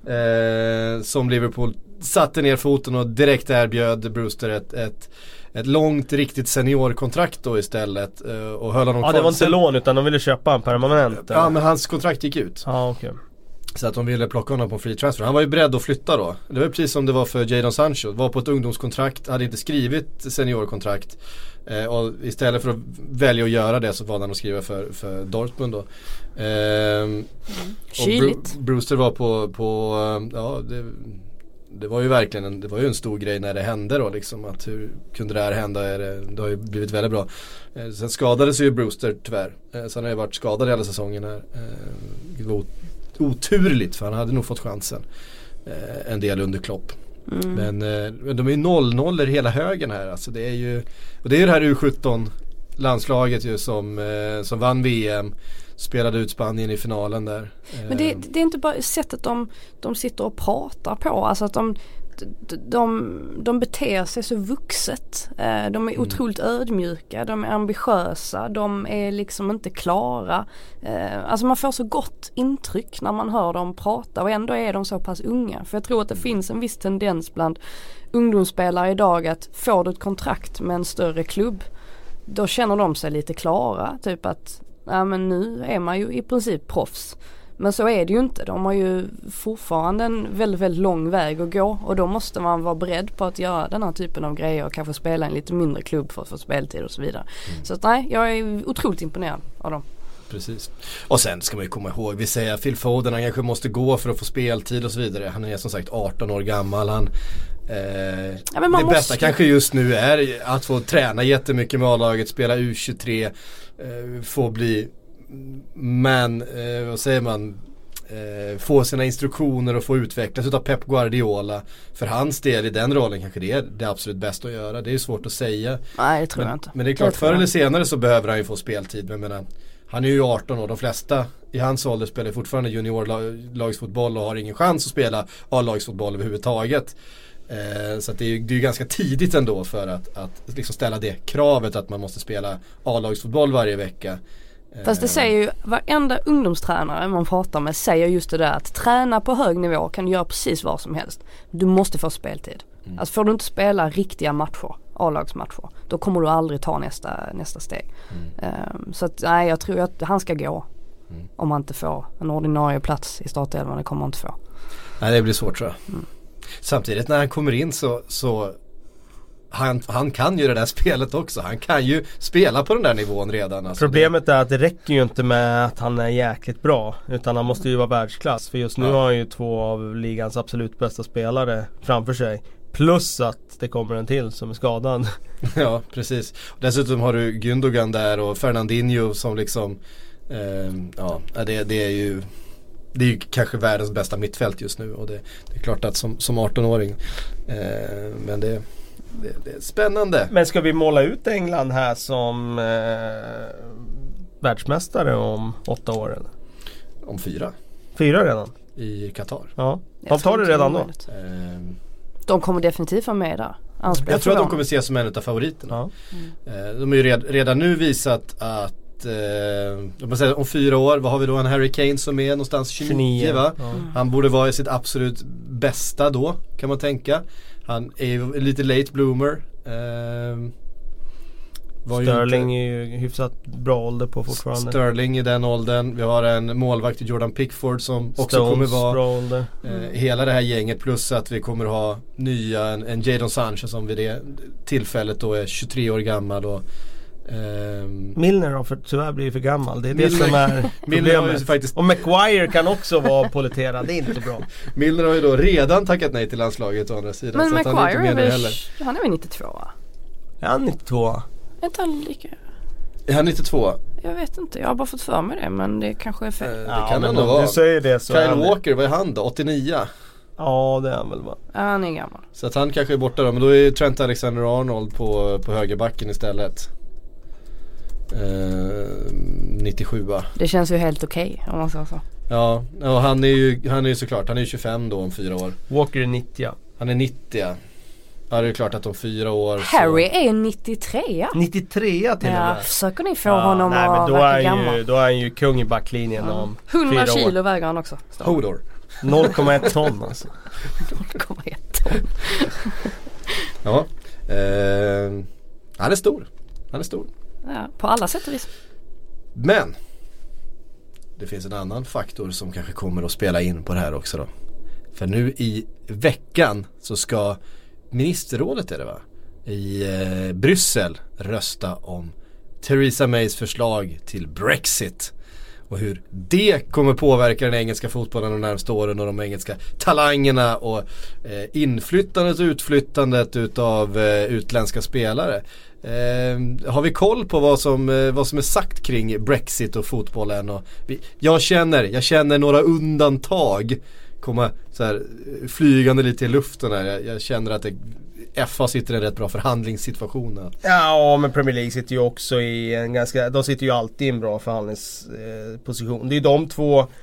S1: Eh, som Liverpool satte ner foten och direkt erbjöd Brewster ett, ett, ett långt, riktigt seniorkontrakt då istället. Eh, och höll honom
S3: ja, det var inte lån utan de ville köpa en permanent.
S1: Ja, men hans kontrakt gick ut.
S3: Ja, okej. Okay.
S1: Så att de ville plocka honom på free transfer. Han var ju beredd att flytta då. Det var precis som det var för Jadon Sancho. Var på ett ungdomskontrakt, hade inte skrivit seniorkontrakt. Eh, och istället för att välja att göra det så valde han att skriva för, för Dortmund då. Eh, och Bru- Brewster var på, på ja det, det var ju verkligen en, det var ju en stor grej när det hände då liksom. Att hur kunde det här hända? Är det, det har ju blivit väldigt bra. Eh, sen skadades ju Brewster tyvärr. Eh, sen har jag varit skadad hela säsongen här. Eh, oturligt, för han hade nog fått chansen eh, en del under Klopp. Mm. Men eh, de är ju noll noll i hela högen här. Alltså det är ju, och det är ju det här U sjutton landslaget ju som, eh, som vann V M, spelade ut Spanien i finalen där.
S2: Men det, det är inte bara sättet de, de sitter och pratar på. Alltså att de de, de beter sig så vuxet. De är mm. otroligt ödmjuka, de är ambitiösa, de är liksom inte klara. Alltså man får så gott intryck när man hör dem prata och ändå är de så pass unga. För jag tror att det finns en viss tendens bland ungdomsspelare idag att får du ett kontrakt med en större klubb, då känner de sig lite klara. Typ att ja, men nu är man ju i princip proffs. Men så är det ju inte. De har ju fortfarande en väldigt, väldigt lång väg att gå. Och då måste man vara beredd på att göra den här typen av grejer och kanske spela en lite mindre klubb för att få speltid och så vidare. Mm. Så att, nej, jag är otroligt imponerad av dem.
S1: Precis. Och sen ska man ju komma ihåg, vi säger att Phil Foden han kanske måste gå för att få speltid och så vidare. Han är som sagt arton år gammal. Han, eh, ja, det måste... bästa kanske just nu är att få träna jättemycket med A-laget, spela U tjugotre, eh, få bli man, eh, vad säger man, eh, få sina instruktioner och få utvecklas utav Pep Guardiola. För hans del i den rollen kanske det är det absolut bästa att göra. Det är svårt att säga.
S2: Nej, det tror
S1: men,
S2: jag inte.
S1: Men det är klart, förr eller senare så behöver han ju få speltid. Men menar, han är ju arton år, de flesta i hans ålder spelar fortfarande juniorlagsfotboll och har ingen chans att spela A-lagsfotboll överhuvudtaget. Eh, så att det är ju det är ganska tidigt ändå för att, att liksom ställa det kravet att man måste spela A-lagsfotboll varje vecka.
S2: Fast det säger ju varenda ungdomstränare man pratar med säger just det där att träna på hög nivå kan du göra precis vad som helst. Du måste få speltid. Mm. Alltså får du inte spela riktiga matcher, A-lagsmatcher, då kommer du aldrig ta nästa, nästa steg. Mm. Um, så att, nej, jag tror att han ska gå. Mm. Om han inte får en ordinarie plats i startelvan, det kommer han inte få.
S1: Nej, det blir svårt tror jag. Mm. Samtidigt när han kommer in så, så Han, han kan ju det där spelet också. Han kan ju spela på den där nivån redan. Alltså
S3: Problemet är att det räcker ju inte med att han är jäkligt bra, utan han måste ju vara världsklass. För just nu ja. har han ju två av ligans absolut bästa spelare framför sig. Plus att det kommer en till som är skadad.
S1: Ja, precis. Dessutom har du Gündogan där och Fernandinho som liksom eh, ja, det, det är ju det är ju kanske världens bästa mittfält just nu. Och det, det är klart att som, som arton-åring eh, men det Det, det är spännande.
S3: Men ska vi måla ut England här som eh, världsmästare om åtta år eller?
S1: Om fyra.
S3: Fyra redan?
S1: I Qatar.
S3: Ja. De tar det redan då?
S1: Eh,
S2: de kommer definitivt vara med där.
S1: Jag, jag tror att de kommer ses som en av favoriterna. Ja. Mm. Eh, de har ju red, redan nu visat att eh, man säger, om fyra år, vad har vi då? En Harry Kane som är någonstans tjugonio, tjugonio va? Ja. Mm. Han borde vara i sitt absolut bästa då, kan man tänka. Han är ju lite late bloomer. Eh,
S3: Sterling är ju hyfsat bra ålder på fortfarande.
S1: Sterling i den åldern. Vi har en målvakt i Jordan Pickford som också
S3: Stones
S1: kommer vara
S3: bra ålder.
S1: Eh, hela det här gänget, plus att vi kommer ha nya, en, en Jadon Sancho som vid det tillfället då är tjugotre år gammal och
S3: Um, Milner har för, tyvärr blivit för gammal. Det är Milner, det som är problemet. Faktiskt... Och Maguire kan också vara politerad. Det är inte bra.
S1: Milner har ju då redan tackat nej till landslaget å andra sidan.
S2: Men
S1: så
S2: Maguire
S1: han är, inte
S2: är väl,
S1: heller.
S2: han är väl nittiotvå va?
S3: Är han nittiotvå?
S2: Är inte han lika?
S1: Är han nittiotvå?
S2: Jag vet inte, jag har bara fått för mig det. Men det kanske är fel.
S1: Eh, det
S3: ja,
S1: kan
S3: men
S1: ändå vara.
S3: Du säger det så.
S1: Kyle Walker, vad är han då? åttionio?
S3: Ja, det är han väl va?
S2: Ja, han är gammal.
S1: Så att han kanske är borta då. Men då är Trent Alexander-Arnold på, på högerbacken istället. Uh, nittiosju va?
S2: Det känns ju helt okej okay, om man säger så.
S1: Ja, och han är ju han är ju såklart, han är ju tjugofem då om fyra år.
S3: Walker är nittio.
S1: Han är nittio. Ja, det är klart att om fyra år
S2: Harry
S1: så...
S2: är nittiotre.
S3: nittiotre till
S2: ja,
S3: och med.
S2: Försöker ni få
S3: ja,
S2: honom
S3: nej,
S2: att verka gammal?
S3: Ju, då är han ju kung i backlinjen ja. om
S2: hundra
S3: fyra
S2: kilo
S3: år.
S2: väger han också.
S1: Hodor.
S3: noll komma ett ton alltså.
S2: noll komma ett ton.
S1: Ja. Eh, han är stor. Han är stor.
S2: Ja, på alla sätt och vis.
S1: Men det finns en annan faktor som kanske kommer att spela in på det här också då. För nu i veckan så ska ministerrådet är det va? I eh, Bryssel rösta om Theresa Mays förslag till Brexit. Och hur det kommer påverka den engelska fotbollen de närmaste åren och de engelska talangerna och eh, inflyttandet och utflyttandet utav eh, utländska spelare. Eh, har vi koll på vad som, eh, vad som är sagt kring Brexit och fotbollen? Och vi, jag, känner, jag känner några undantag komma så här, flygande lite i luften här. Jag, jag känner att det, F A sitter i en rätt bra förhandlingssituation.
S3: Ja, men Premier League sitter ju också i en ganska, de sitter ju alltid i en bra förhandlingsposition. Eh, det är de två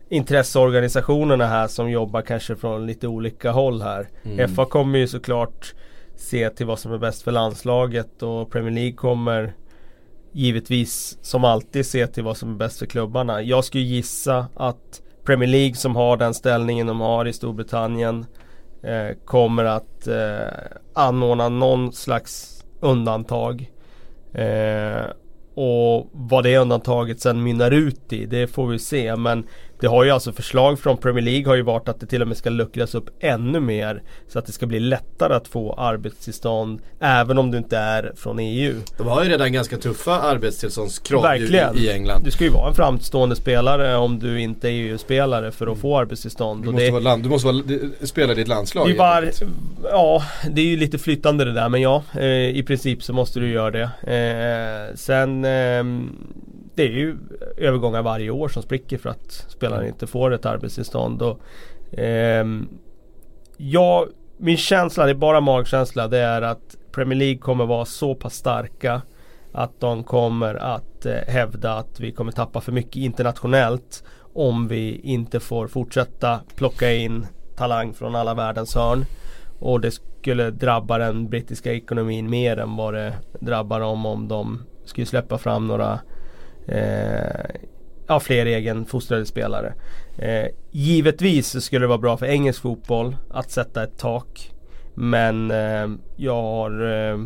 S3: intresseorganisationerna här som jobbar kanske från lite olika håll här. Mm. F A kommer ju såklart se till vad som är bäst för landslaget och Premier League kommer givetvis som alltid se till vad som är bäst för klubbarna. Jag skulle gissa att Premier League som har den ställningen de har i Storbritannien eh, kommer att eh, anordna någon slags undantag. Eh, och vad det undantaget sen mynnar ut i, det får vi se. Men det har ju alltså förslag från Premier League har ju varit att det till och med ska luckras upp ännu mer så att det ska bli lättare att få arbetstillstånd även om du inte är från E U.
S1: De har ju redan ganska tuffa arbetstillståndskrav
S3: Verkligen.
S1: i England.
S3: Du ska ju vara en framstående spelare om du inte är E U-spelare för att få arbetstillstånd.
S1: Du
S3: och
S1: måste,
S3: det,
S1: vara land, du måste vara, spela i ditt landslag.
S3: Det var, ja, det är ju lite flyttande det där, men ja, eh, i princip så måste du göra det. Eh, sen eh, det är ju övergångar varje år som spricker för att spelaren inte får ett arbetstillstånd. Och, eh, ja, min känsla, det är bara magkänsla, det är att Premier League kommer vara så pass starka att de kommer att eh, hävda att vi kommer tappa för mycket internationellt om vi inte får fortsätta plocka in talang från alla världens hörn. Och det skulle drabba den brittiska ekonomin mer än vad det drabbar dem om de skulle släppa fram några eh, ja, fler egen fostrade spelare. Eh, givetvis skulle det vara bra för engelsk fotboll att sätta ett tak. Men eh, jag har eh,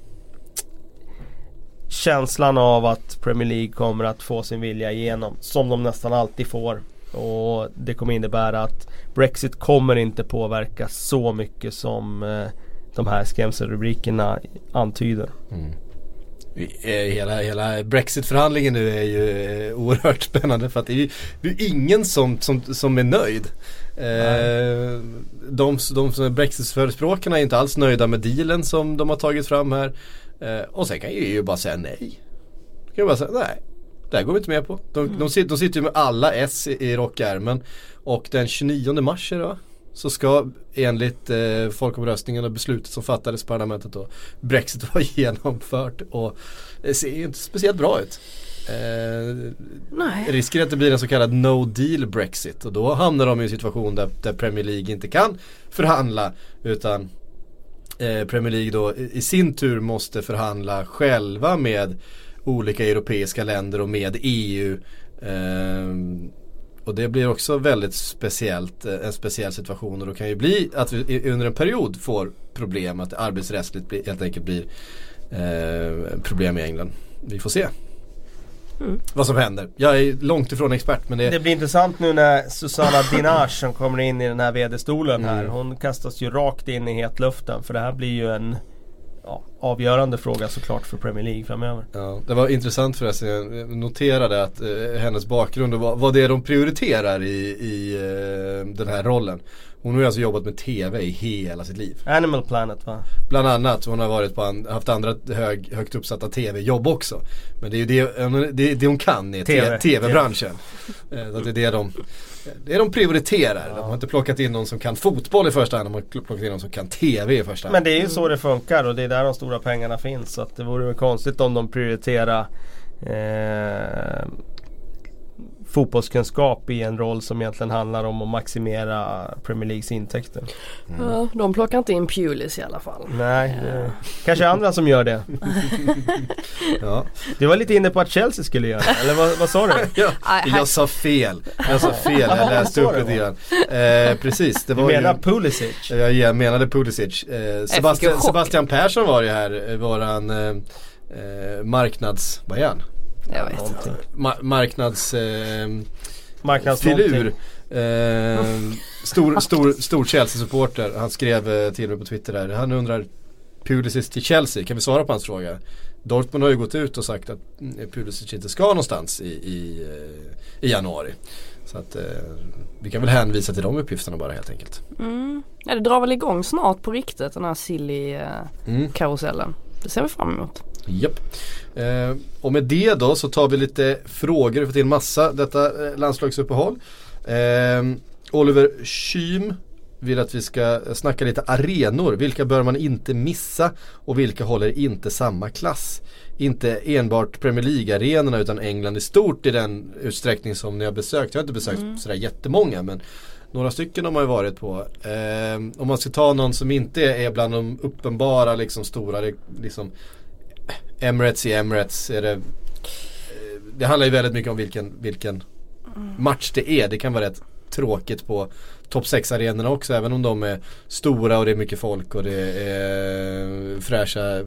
S3: känslan av att Premier League kommer att få sin vilja igenom, som de nästan alltid får. Och det kommer innebära att Brexit kommer inte påverka så mycket som eh, de här skrämselrubrikerna antyder. Mm.
S1: Hela, hela Brexit-förhandlingen nu är ju eh, oerhört spännande för att det är ju, det är ingen som, som, som är nöjd. Eh, de, de som är Brexit-förespråkarna är inte alls nöjda med dealen som de har tagit fram här. Eh, och sen kan ju ju bara säga nej. Kan ju bara säga nej. Det här går vi inte med på. De, mm. de, sitter, de sitter ju med alla S i, i rockärmen. Och den tjugonionde mars då, så ska enligt eh, folkomröstningen och beslutet som fattades i parlamentet då, Brexit vara genomfört. Och det ser ju inte speciellt bra ut. Eh,
S2: Nej.
S1: Risken är att det blir en så kallad no deal Brexit. Och då hamnar de i en situation där, där Premier League inte kan förhandla. Utan eh, Premier League då i, i sin tur måste förhandla själva med olika europeiska länder och med E U. Eh, och det blir också väldigt speciellt, en speciell situation. Och då kan ju bli att vi under en period får problem, att arbetsrättsligt blir, helt enkelt blir eh, problem i England. Vi får se mm. vad som händer. Jag är långt ifrån expert, men det...
S3: Det blir intressant nu när Susanna Dinage som kommer in i den här vd-stolen här. Mm. Hon kastas ju rakt in i hetluften, för det här blir ju en ja, avgörande fråga såklart för Premier League framöver.
S1: Ja, det var intressant förresten. Jag noterade att eh, hennes bakgrund och vad, vad det är de prioriterar i, i eh, den här rollen. Hon har ju alltså jobbat med tv i hela sitt liv.
S3: Animal Planet, va?
S1: Bland annat. Hon har varit på an, haft andra hög, högt uppsatta tv-jobb också. Men det är ju det, det, det hon kan i T V, tv-branschen. Eh, så det är det de, det är de prioriterar. Ja. De har inte plockat in någon som kan fotboll i första hand. De har plockat in någon som kan tv i första hand.
S3: Men det är ju så det funkar, och det är där de stora pengarna finns. Så att det vore konstigt om de prioriterar eh, fotbollskunskap i en roll som egentligen handlar om att maximera Premier Leagues intäkter.
S2: Mm. Ja, de plockar inte in Pulis i alla fall.
S3: Nej, det, kanske andra som gör det. Ja. Du var lite inne på att Chelsea skulle göra det, eller vad, vad sa du?
S1: Ja, jag sa fel. Jag sa fel, jag läste upp lite grann. Eh, precis, det var
S3: du menar
S1: ju,
S3: Pulisic?
S1: Ja, jag menade Pulisic. Eh, Sebastian, Sebastian Persson var ju här, våran eh, eh, marknads... Vad är han?
S2: Jag vet inte.
S1: Ma- marknads eh,
S3: Marknadsfilur
S1: eh, stor, stor, stor Chelsea-supporter. Han skrev eh, till mig på Twitter där. Han undrar Pulisic till Chelsea. Kan vi svara på hans fråga? Dortmund har ju gått ut och sagt att Pulisic inte ska någonstans i, i, i januari. Så att eh, vi kan väl hänvisa till de uppgifterna bara helt enkelt.
S2: Mm. Ja, det drar väl igång snart på riktigt, den här silly eh, mm. karusellen. Det ser vi fram emot.
S1: Japp. Eh, och med det då så tar vi lite frågor. Vi får till en massa detta eh, landslagsuppehåll. Eh, Oliver Schym vill att vi ska snacka lite arenor. Vilka bör man inte missa och vilka håller inte samma klass? inte enbart Premier League-arenorna utan England i stort i den utsträckning som ni har besökt. Jag har inte besökt mm. sådär jättemånga, men några stycken har man ju varit på. Eh, om man ska ta någon som inte är bland de uppenbara liksom stora, liksom Emirates i Emirates är det, det handlar ju väldigt mycket om vilken, vilken match det är. Det kan vara rätt tråkigt på topp sex-arenorna också, även om de är stora och det är mycket folk och det är fräscha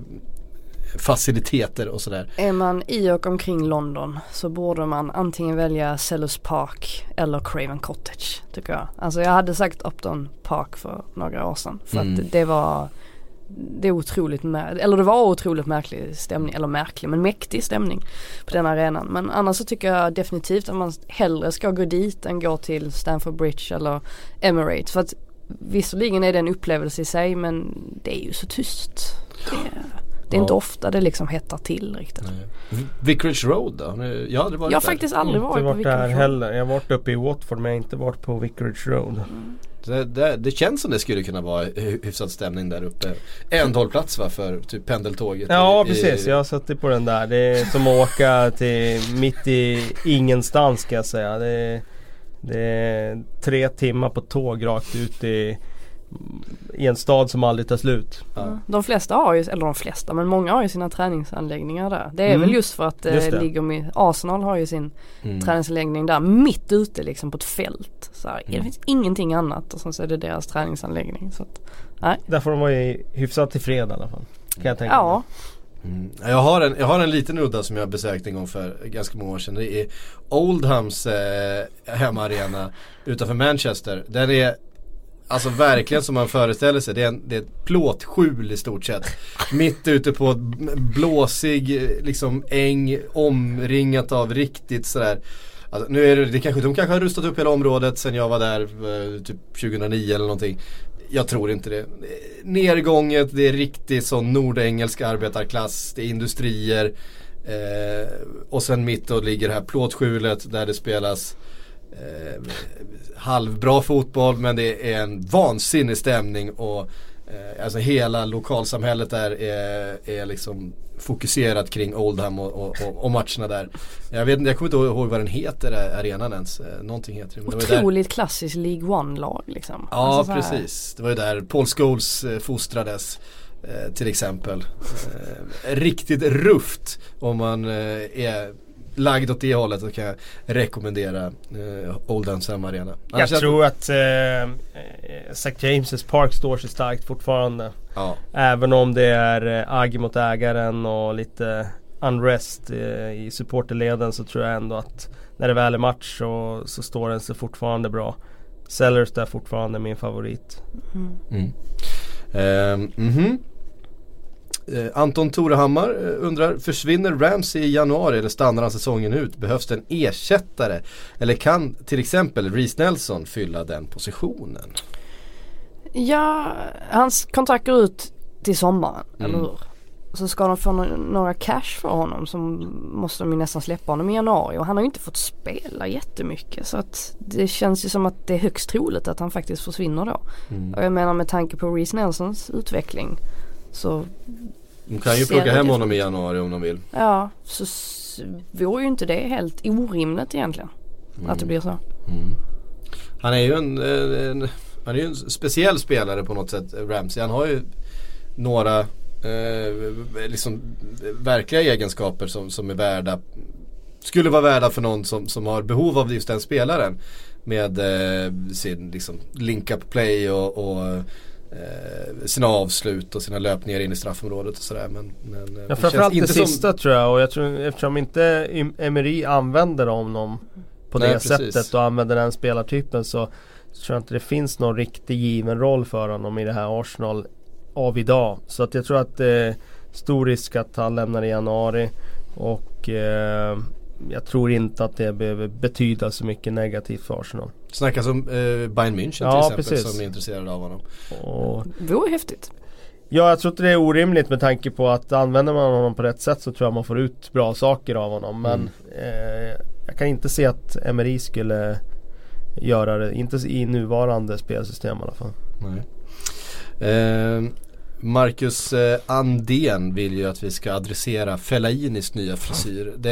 S1: faciliteter och sådär.
S2: Är man i och omkring London så borde man antingen välja Sellers Park eller Craven Cottage, tycker jag. Alltså jag hade sagt Upton Park för några år sedan för mm. att det var det är otroligt mär- eller det var otroligt märklig stämning, eller märklig men mäktig stämning på den arenan. Men annars så tycker jag definitivt att man hellre ska gå dit än gå till Stamford Bridge eller Emirates, för att visserligen är det en upplevelse i sig, men det är ju så tyst. Det är, det är ja. inte ofta det liksom hettar till riktigt.
S1: Nej. Vicarage Road då? Jag har aldrig varit
S2: Jag har
S1: där.
S2: faktiskt aldrig varit,
S3: varit
S2: på Vicarage
S3: där
S2: Road
S3: heller. Jag har varit uppe i Watford, men jag har inte varit på Vicarage Road.
S2: Mm.
S1: Det, det, det känns som det skulle kunna vara hyfsad stämning där uppe. En hållplats va, för typ pendeltåget.
S3: Ja,
S1: i,
S3: precis.
S1: I,
S3: jag har suttit på den där. Det är som att åka till mitt i ingenstans, ska jag säga. Det är, det är tre timmar på tåg rakt ut i, i en stad som aldrig tar slut.
S2: Ja. Mm. De flesta har ju, eller de flesta, men många har ju sina träningsanläggningar där. Det är mm. väl just för att just det ligger med, Arsenal har ju sin mm. träningsanläggning där mitt ute liksom på ett fält. Så här, mm. det finns ingenting annat och så är det deras träningsanläggning. Så att, nej.
S3: Där får de vara i hyfsat tillfred i alla fall, kan jag tänka
S2: ja.
S1: Mm. Jag, har en, jag har en liten udda som jag besökt en gång för ganska många år sedan. Det är Oldhams eh, hemmaarena utanför Manchester. Den är alltså verkligen som man föreställer sig. Det är, en, det är ett plåtskjul i stort sett. Mitt ute på blåsig liksom äng, omringat av riktigt sådär. Alltså, nu är det, det kanske, de kanske har rustat upp hela området sen jag var där typ tjugohundranio eller någonting. Jag tror inte det. Nergånget, det är riktigt sån nordengelsk arbetarklass, det är industrier eh, och sen mitt då ligger det här plåtskjulet där det spelas eh, halvbra fotboll, men det är en vansinnig stämning och eh, alltså hela lokalsamhället där är, är liksom fokuserat kring Oldham och, och, och, och matcherna där. Jag vet inte, jag kommer inte ihåg vad den heter, arenan ens. Någonting heter det. Men det
S2: otroligt där klassiskt League One-lag liksom.
S1: Ja,
S2: alltså
S1: precis. Det var ju där Paul Scholes eh, fostrades eh, till exempel. Eh, riktigt ruft om man eh, är lagd åt det hållet, så kan jag rekommendera eh, Oldhams hemmaarena.
S3: Jag tror att eh, Saint James's Park står sig starkt fortfarande.
S1: Ja.
S3: Även om det är eh, agg mot ägaren och lite unrest eh, i supporterleden, så tror jag ändå att när det väl är match så, så står den sig fortfarande bra. Sellers är fortfarande min favorit.
S2: Mm.
S1: Mm. Um, mm-hmm. Eh, Anton Torehammar eh, undrar, försvinner Ramsey i januari eller stannar han säsongen ut? Behövs det en ersättare? Eller kan till exempel Reece Nelson fylla den positionen?
S2: Ja, hans kontrakt går ut till sommaren,
S1: mm.
S2: eller hur? Så ska de få no- några cash för honom, så måste de ju nästan släppa honom i januari. Och han har ju inte fått spela jättemycket, så att det känns ju som att det är högst troligt att han faktiskt försvinner då. Mm. Och jag menar, med tanke på Reece Nelsons utveckling så
S1: de kan ju plocka hem honom i januari om de vill.
S2: Ja, så s- vore ju inte det helt orimligt egentligen, mm. att det blir så.
S1: Mm. Han är ju en, en, han är ju en speciell spelare på något sätt, Ramsey. Han har ju några eh, liksom verkliga egenskaper som, som är värda, skulle vara värda för någon som, som har behov av just den spelaren. Med eh, sin liksom link-up play och, och eh, sina avslut och sina löpningar in i straffområdet och sådär. Men, men
S3: ja, framförallt det, det sista som... tror jag. Och jag tror, eftersom inte Emery använder honom på Nej, det precis. sättet och använder den spelartypen, så, så tror jag inte det finns någon riktig given roll för honom i det här Arsenal av idag. Så att jag tror att det är stor risk att han lämnar i januari. Och eh, jag tror inte att det behöver betyda så mycket negativt för Arsenal.
S1: Snackas om eh, Bayern München
S3: ja,
S1: till exempel,
S3: precis.
S1: som är intresserade av honom.
S2: Och det var häftigt.
S3: Ja, jag tror inte det är orimligt med tanke på att använder man honom på rätt sätt så tror jag man får ut bra saker av honom. Men mm. eh, jag kan inte se att Emery skulle göra det, inte i nuvarande spelsystem i alla fall.
S1: Nej. Eh, Marcus eh, Andén vill ju att vi ska adressera Fellainis nya frisyr. Det,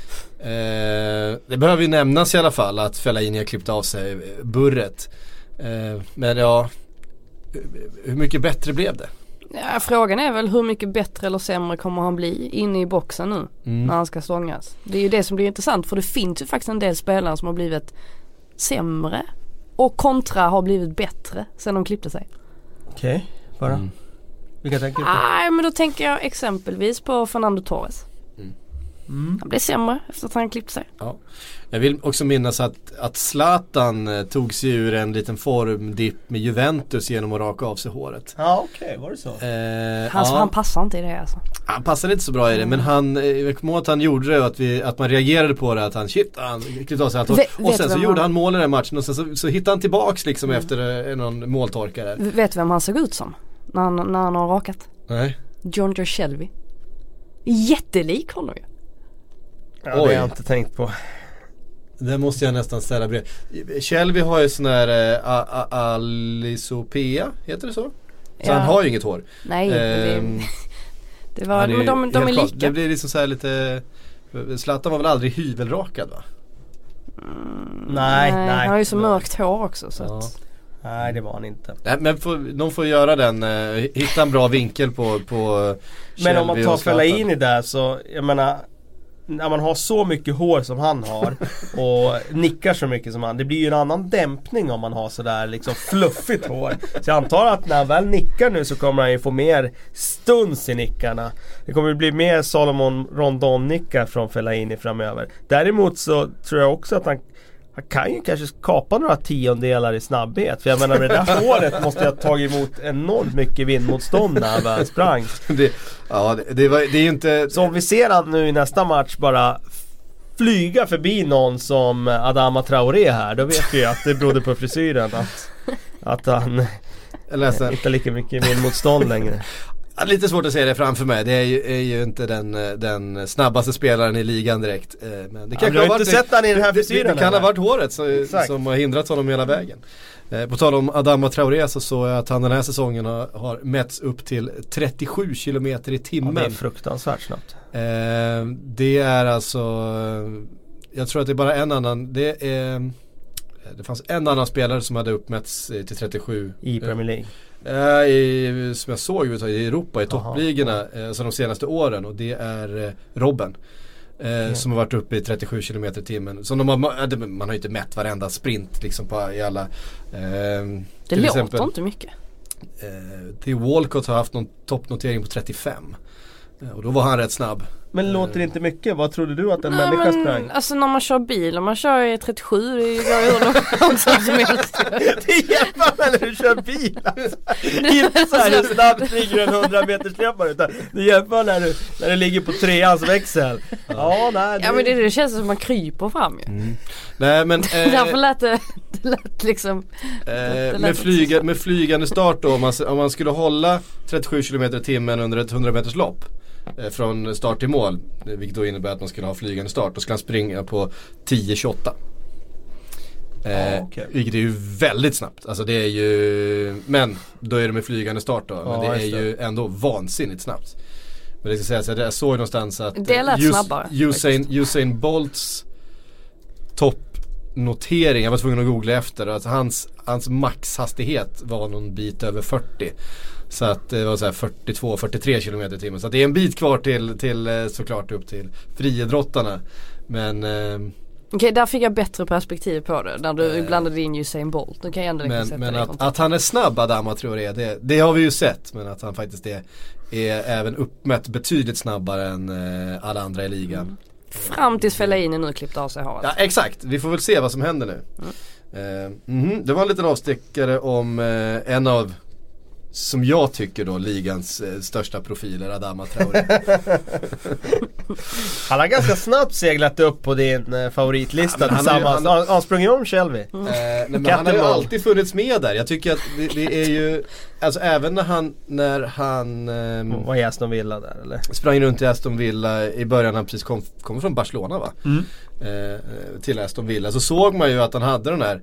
S1: eh, det behöver ju nämnas i alla fall att Fellaini har klippt av sig burret. Eh, men ja, hur mycket bättre blev det?
S2: Ja, frågan är väl hur mycket bättre eller sämre kommer han bli inne i boxen nu mm. när han ska stångas. Det är ju det som blir intressant, för det finns ju faktiskt en del spelare som har blivit sämre och kontra har blivit bättre sen de klippte sig.
S3: Okej, okay, bara. Mm. Vilka tänker du på?
S2: Nej, men då tänker jag exempelvis på Fernando Torres. Mm. Mm. Han blev sämre efter att han klippte sig.
S1: Ja. Jag vill också minnas att, att Zlatan eh, tog sig ur en liten formdipp med Juventus genom att raka av sig håret.
S3: Ja, okej, okay, var det så?
S2: Eh, han, ja. han passar inte i det alltså.
S1: Han passade inte så bra i det, mm. men han, jag kommer ihåg att han gjorde det och att, vi, att man reagerade på det, att han shit, han klippte av sig. Att, och, och sen så gjorde han mål i den matchen och sen så, så hittade han tillbaks liksom mm. efter eh, någon måltorkare.
S2: Vet du vem han såg ut som när han, när han har rakat?
S1: Nej.
S2: John Shelby. Jättelik honom ju.
S3: Ja, det har jag inte tänkt på.
S1: Det måste jag nästan ställa brev. Shelby har ju sån här eh, a- a- alisopea, heter det så? Så ja. Han har ju inget hår.
S2: Nej, ehm, det, det var, men de, de är lika.
S1: Det blir liksom så här lite, Zlatan var väl aldrig hyvelrakad va?
S2: Mm, nej, nej. Han har ju så mörkt hår också så
S3: ja.
S2: att...
S3: Nej, det var han inte.
S1: Nej, men får, de får göra den, eh, hitta en bra vinkel på, på
S3: men om man tar Fellaini där så, jag menar, när man har så mycket hår som han har och nickar så mycket som han, det blir ju en annan dämpning om man har sådär liksom fluffigt hår. Så jag antar att när han väl nickar nu så kommer han ju få mer stuns i nickarna. Det kommer bli mer Salomon Rondon-nickar från Fellaini framöver. Däremot så tror jag också att han Han kan ju kanske skapa några tiondelar i snabbhet. För jag menar, med det där håret måste jag ha tagit emot enormt mycket vindmotstånd när han sprang.
S1: Det, ja, det, det, var, det är ju inte...
S3: Så om vi ser han nu i nästa match bara flyga förbi någon som Adama Traoré här, då vet vi att det berodde på frisyren. Att, att han inte lika mycket vindmotstånd längre.
S1: Lite svårt att se det framför mig. Det är ju, är ju inte den, den snabbaste spelaren i ligan direkt. Men det kan
S3: ja, ha varit, sett han i den här
S1: det, det, det kan ha varit håret så, som har hindrat honom hela vägen. Eh, på tal om Adama Traoré så såg jag att han den här säsongen har, har mätts upp till trettiosju kilometer i timmen. Ja,
S3: det är fruktansvärt snabbt.
S1: Eh, det är alltså, jag tror att det är bara en annan, det är, det fanns en annan spelare som hade uppmätts till trettiosju.
S3: I Premier League.
S1: Uh, i, som jag såg i Europa i toppligorna uh, alltså de senaste åren, och det är uh, Robben uh, mm. som har varit uppe i trettiosju kilometer i timmen. Så de har, uh, man har ju inte mätt varenda sprint liksom på, i alla uh,
S2: det låter exempel, inte mycket
S1: uh, Theo Walcott har haft någon toppnotering på trettiofem uh, och då var han rätt snabb.
S3: Men låter det inte mycket? Vad trodde du att en Nej, människa sprang?
S2: Alltså när man kör bil, om man kör i trettiosju, det går ju långsamt som helst.
S3: Det är jävla när du kör bil. Alltså. Inte så här hur snabbt ligger en hundra meters löpare, utan det är jävla när du, när du ligger på treans växel. Ja, ja, nej, det...
S2: ja men det, det känns som att man kryper fram ju. Mm.
S1: Nej, men... Eh,
S2: Därför lät det, det lät liksom...
S1: Eh, det lät med, flyga, med flygande start då, om man, om man skulle hålla trettiosju kilometer i timmen under ett hundra meters lopp från start till mål, vilket då innebär att man skulle ha flygande start, och ska han springa på tio tjugoåtta. Eh, ah, okay. Vilket är ju väldigt snabbt. Alltså det är ju, men då är det med flygande start då, men ah, det är det. ju ändå vansinnigt snabbt. Men det ska sägas att jag såg någonstans att
S2: det lät Us- snabbare,
S1: Usain, Usain Bolts toppnotering, jag var tvungen att googla efter, att hans, hans maxhastighet var någon bit över fyrtio. Så att det var så här fyrtiotvå fyrtiotre kilometer i timmen. Så att det är en bit kvar till, till såklart upp till friidrottarna. Men eh,
S2: okej, okay, där fick jag bättre perspektiv på det när du eh, blandade in Usain Bolt. Då kan jag ändå
S1: men men att, att han är snabb, Adama Traoré, det, det har vi ju sett. Men att han faktiskt är, är även uppmätt betydligt snabbare än eh, alla andra i ligan. Mm.
S2: Fram tills Fellaini nu klippt av sig håret.
S1: Ja, exakt. Vi får väl se vad som händer nu. Mm. Eh, mm-hmm. Det var en liten avstickare om eh, en av, som jag tycker då, ligans eh, största profiler, Adama Traoré.
S3: Han har ganska snabbt seglat upp på din eh, favoritlista ja, tillsammans. Han, han, han sprang ju om Shelby.
S1: Mm. Eh, nej, men han har ju alltid funnits med där. Jag tycker att det, det är ju, alltså även när han när han eh,
S3: var i Aston Villa där, eller?
S1: Sprang runt i Aston Villa i början, han precis kom, kom från Barcelona va? Mm. Eh, till Aston Villa, så såg man ju att han hade den här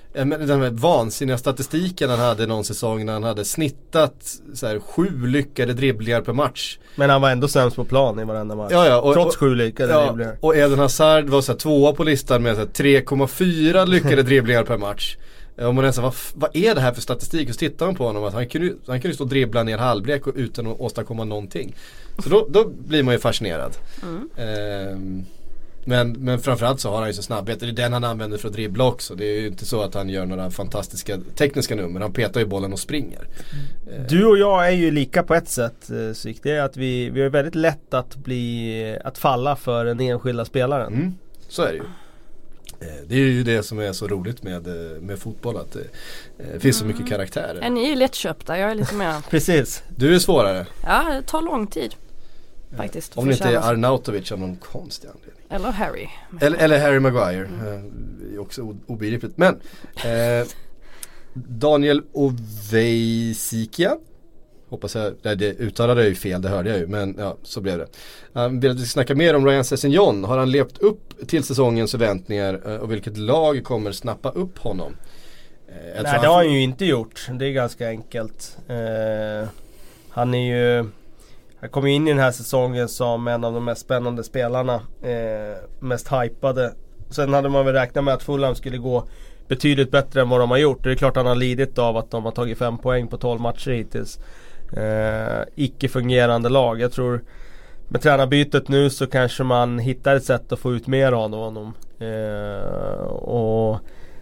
S1: den här vansinniga statistiken han hade någon säsong när han hade snittat så här, sju lyckade dribblingar per match.
S3: Men han var ändå sämst på plan i varenda match.
S1: Ja, ja, och,
S3: trots
S1: och,
S3: sju lyckade
S1: ja,
S3: dribblingar.
S1: Och Eden Hazard var så här, tvåa på listan med så här, tre komma fyra lyckade dribblingar per match. Om man säger, vad, vad är det här för statistik? Och så tittar man på honom att han kunde, han kunde stå och dribbla ner halvlek utan att åstadkomma någonting. Så då, då blir man ju fascinerad. Mm. Ehm, men, men framförallt så har han ju så snabbhet. Det är den han använder för att dribbla också. Det är ju inte så att han gör några fantastiska tekniska nummer. Han petar ju bollen och springer.
S3: Mm. Du och jag är ju lika på ett sätt. Så det är att vi, vi är väldigt lätt att bli att falla för den enskilda spelaren.
S1: Mm. Så är det ju. Det är ju det som är så roligt med, med fotboll, att det mm. finns så mycket karaktärer.
S2: Ja, ni är ju lättköpta, jag är lite mer...
S3: Precis.
S1: Du är svårare.
S2: Ja, det tar lång tid faktiskt.
S1: Om det inte är Arnautovic av någon konstig anledning.
S2: Eller Harry.
S1: Eller, eller Harry Maguire. Mm. Det är också obegripligt. Men eh, Daniel Ovejsikia, hoppas jag, nej, det uttalade jag ju fel, det hörde jag ju, men ja, så blev det. Han vill att vi ska snacka mer om Ryan Sessegnon. Har han levt upp till säsongens förväntningar och vilket lag kommer snappa upp honom?
S3: Jag nej, det har han får... ju inte gjort. Det är ganska enkelt. Eh, han är ju han kom in i den här säsongen som en av de mest spännande spelarna, eh, mest hypade. Sen hade man väl räknat med att Fulham skulle gå betydligt bättre än vad de har gjort. Det är klart han har lidit av att de har tagit fem poäng på tolv matcher hittills. Eh, icke-fungerande lag. Jag tror med tränarbytet nu så kanske man hittar ett sätt att få ut mer av honom. Eh, och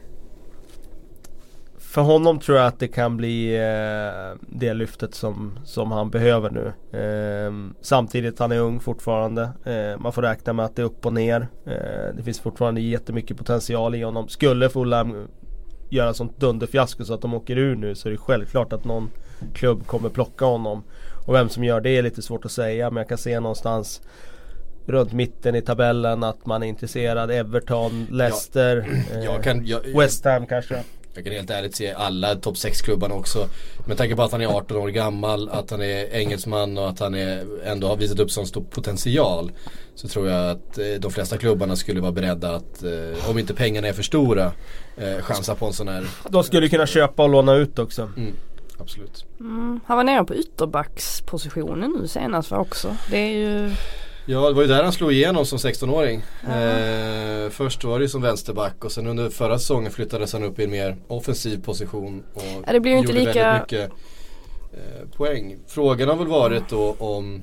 S3: för honom tror jag att det kan bli eh, det lyftet som, som han behöver nu. Eh, samtidigt han är ung fortfarande. Eh, man får räkna med att det är upp och ner. Eh, det finns fortfarande jättemycket potential i honom. Skulle Fulham göra sånt dunderfiasko så att de åker ur nu, så är det självklart att någon klubb kommer plocka honom. Och vem som gör det är lite svårt att säga, men jag kan se någonstans runt mitten i tabellen att man är intresserad. Everton, Leicester,
S1: ja, jag kan, jag,
S3: eh, West Ham kanske.
S1: Jag kan helt ärligt se alla topp sex-klubbarna också. Med tanke på att han är arton år gammal, att han är engelsman och att han är, ändå har visat upp sån stor potential, så tror jag att eh, de flesta klubbarna skulle vara beredda att, eh, om inte pengarna är för stora, eh, chansa på en sån här...
S3: De skulle kunna köpa och låna ut också.
S1: Mm, absolut.
S2: Mm, han var nere på ytterbackspositionen nu senast var också. Det är ju...
S1: Ja, det var ju där han slog igenom som sexton-åring. Mm. Eh, först var det ju som vänsterback och sen under förra säsongen flyttades han upp i en mer offensiv position och
S2: ja, det blir ju inte
S1: gjorde
S2: lika...
S1: väldigt mycket eh, poäng. Frågan har väl varit då om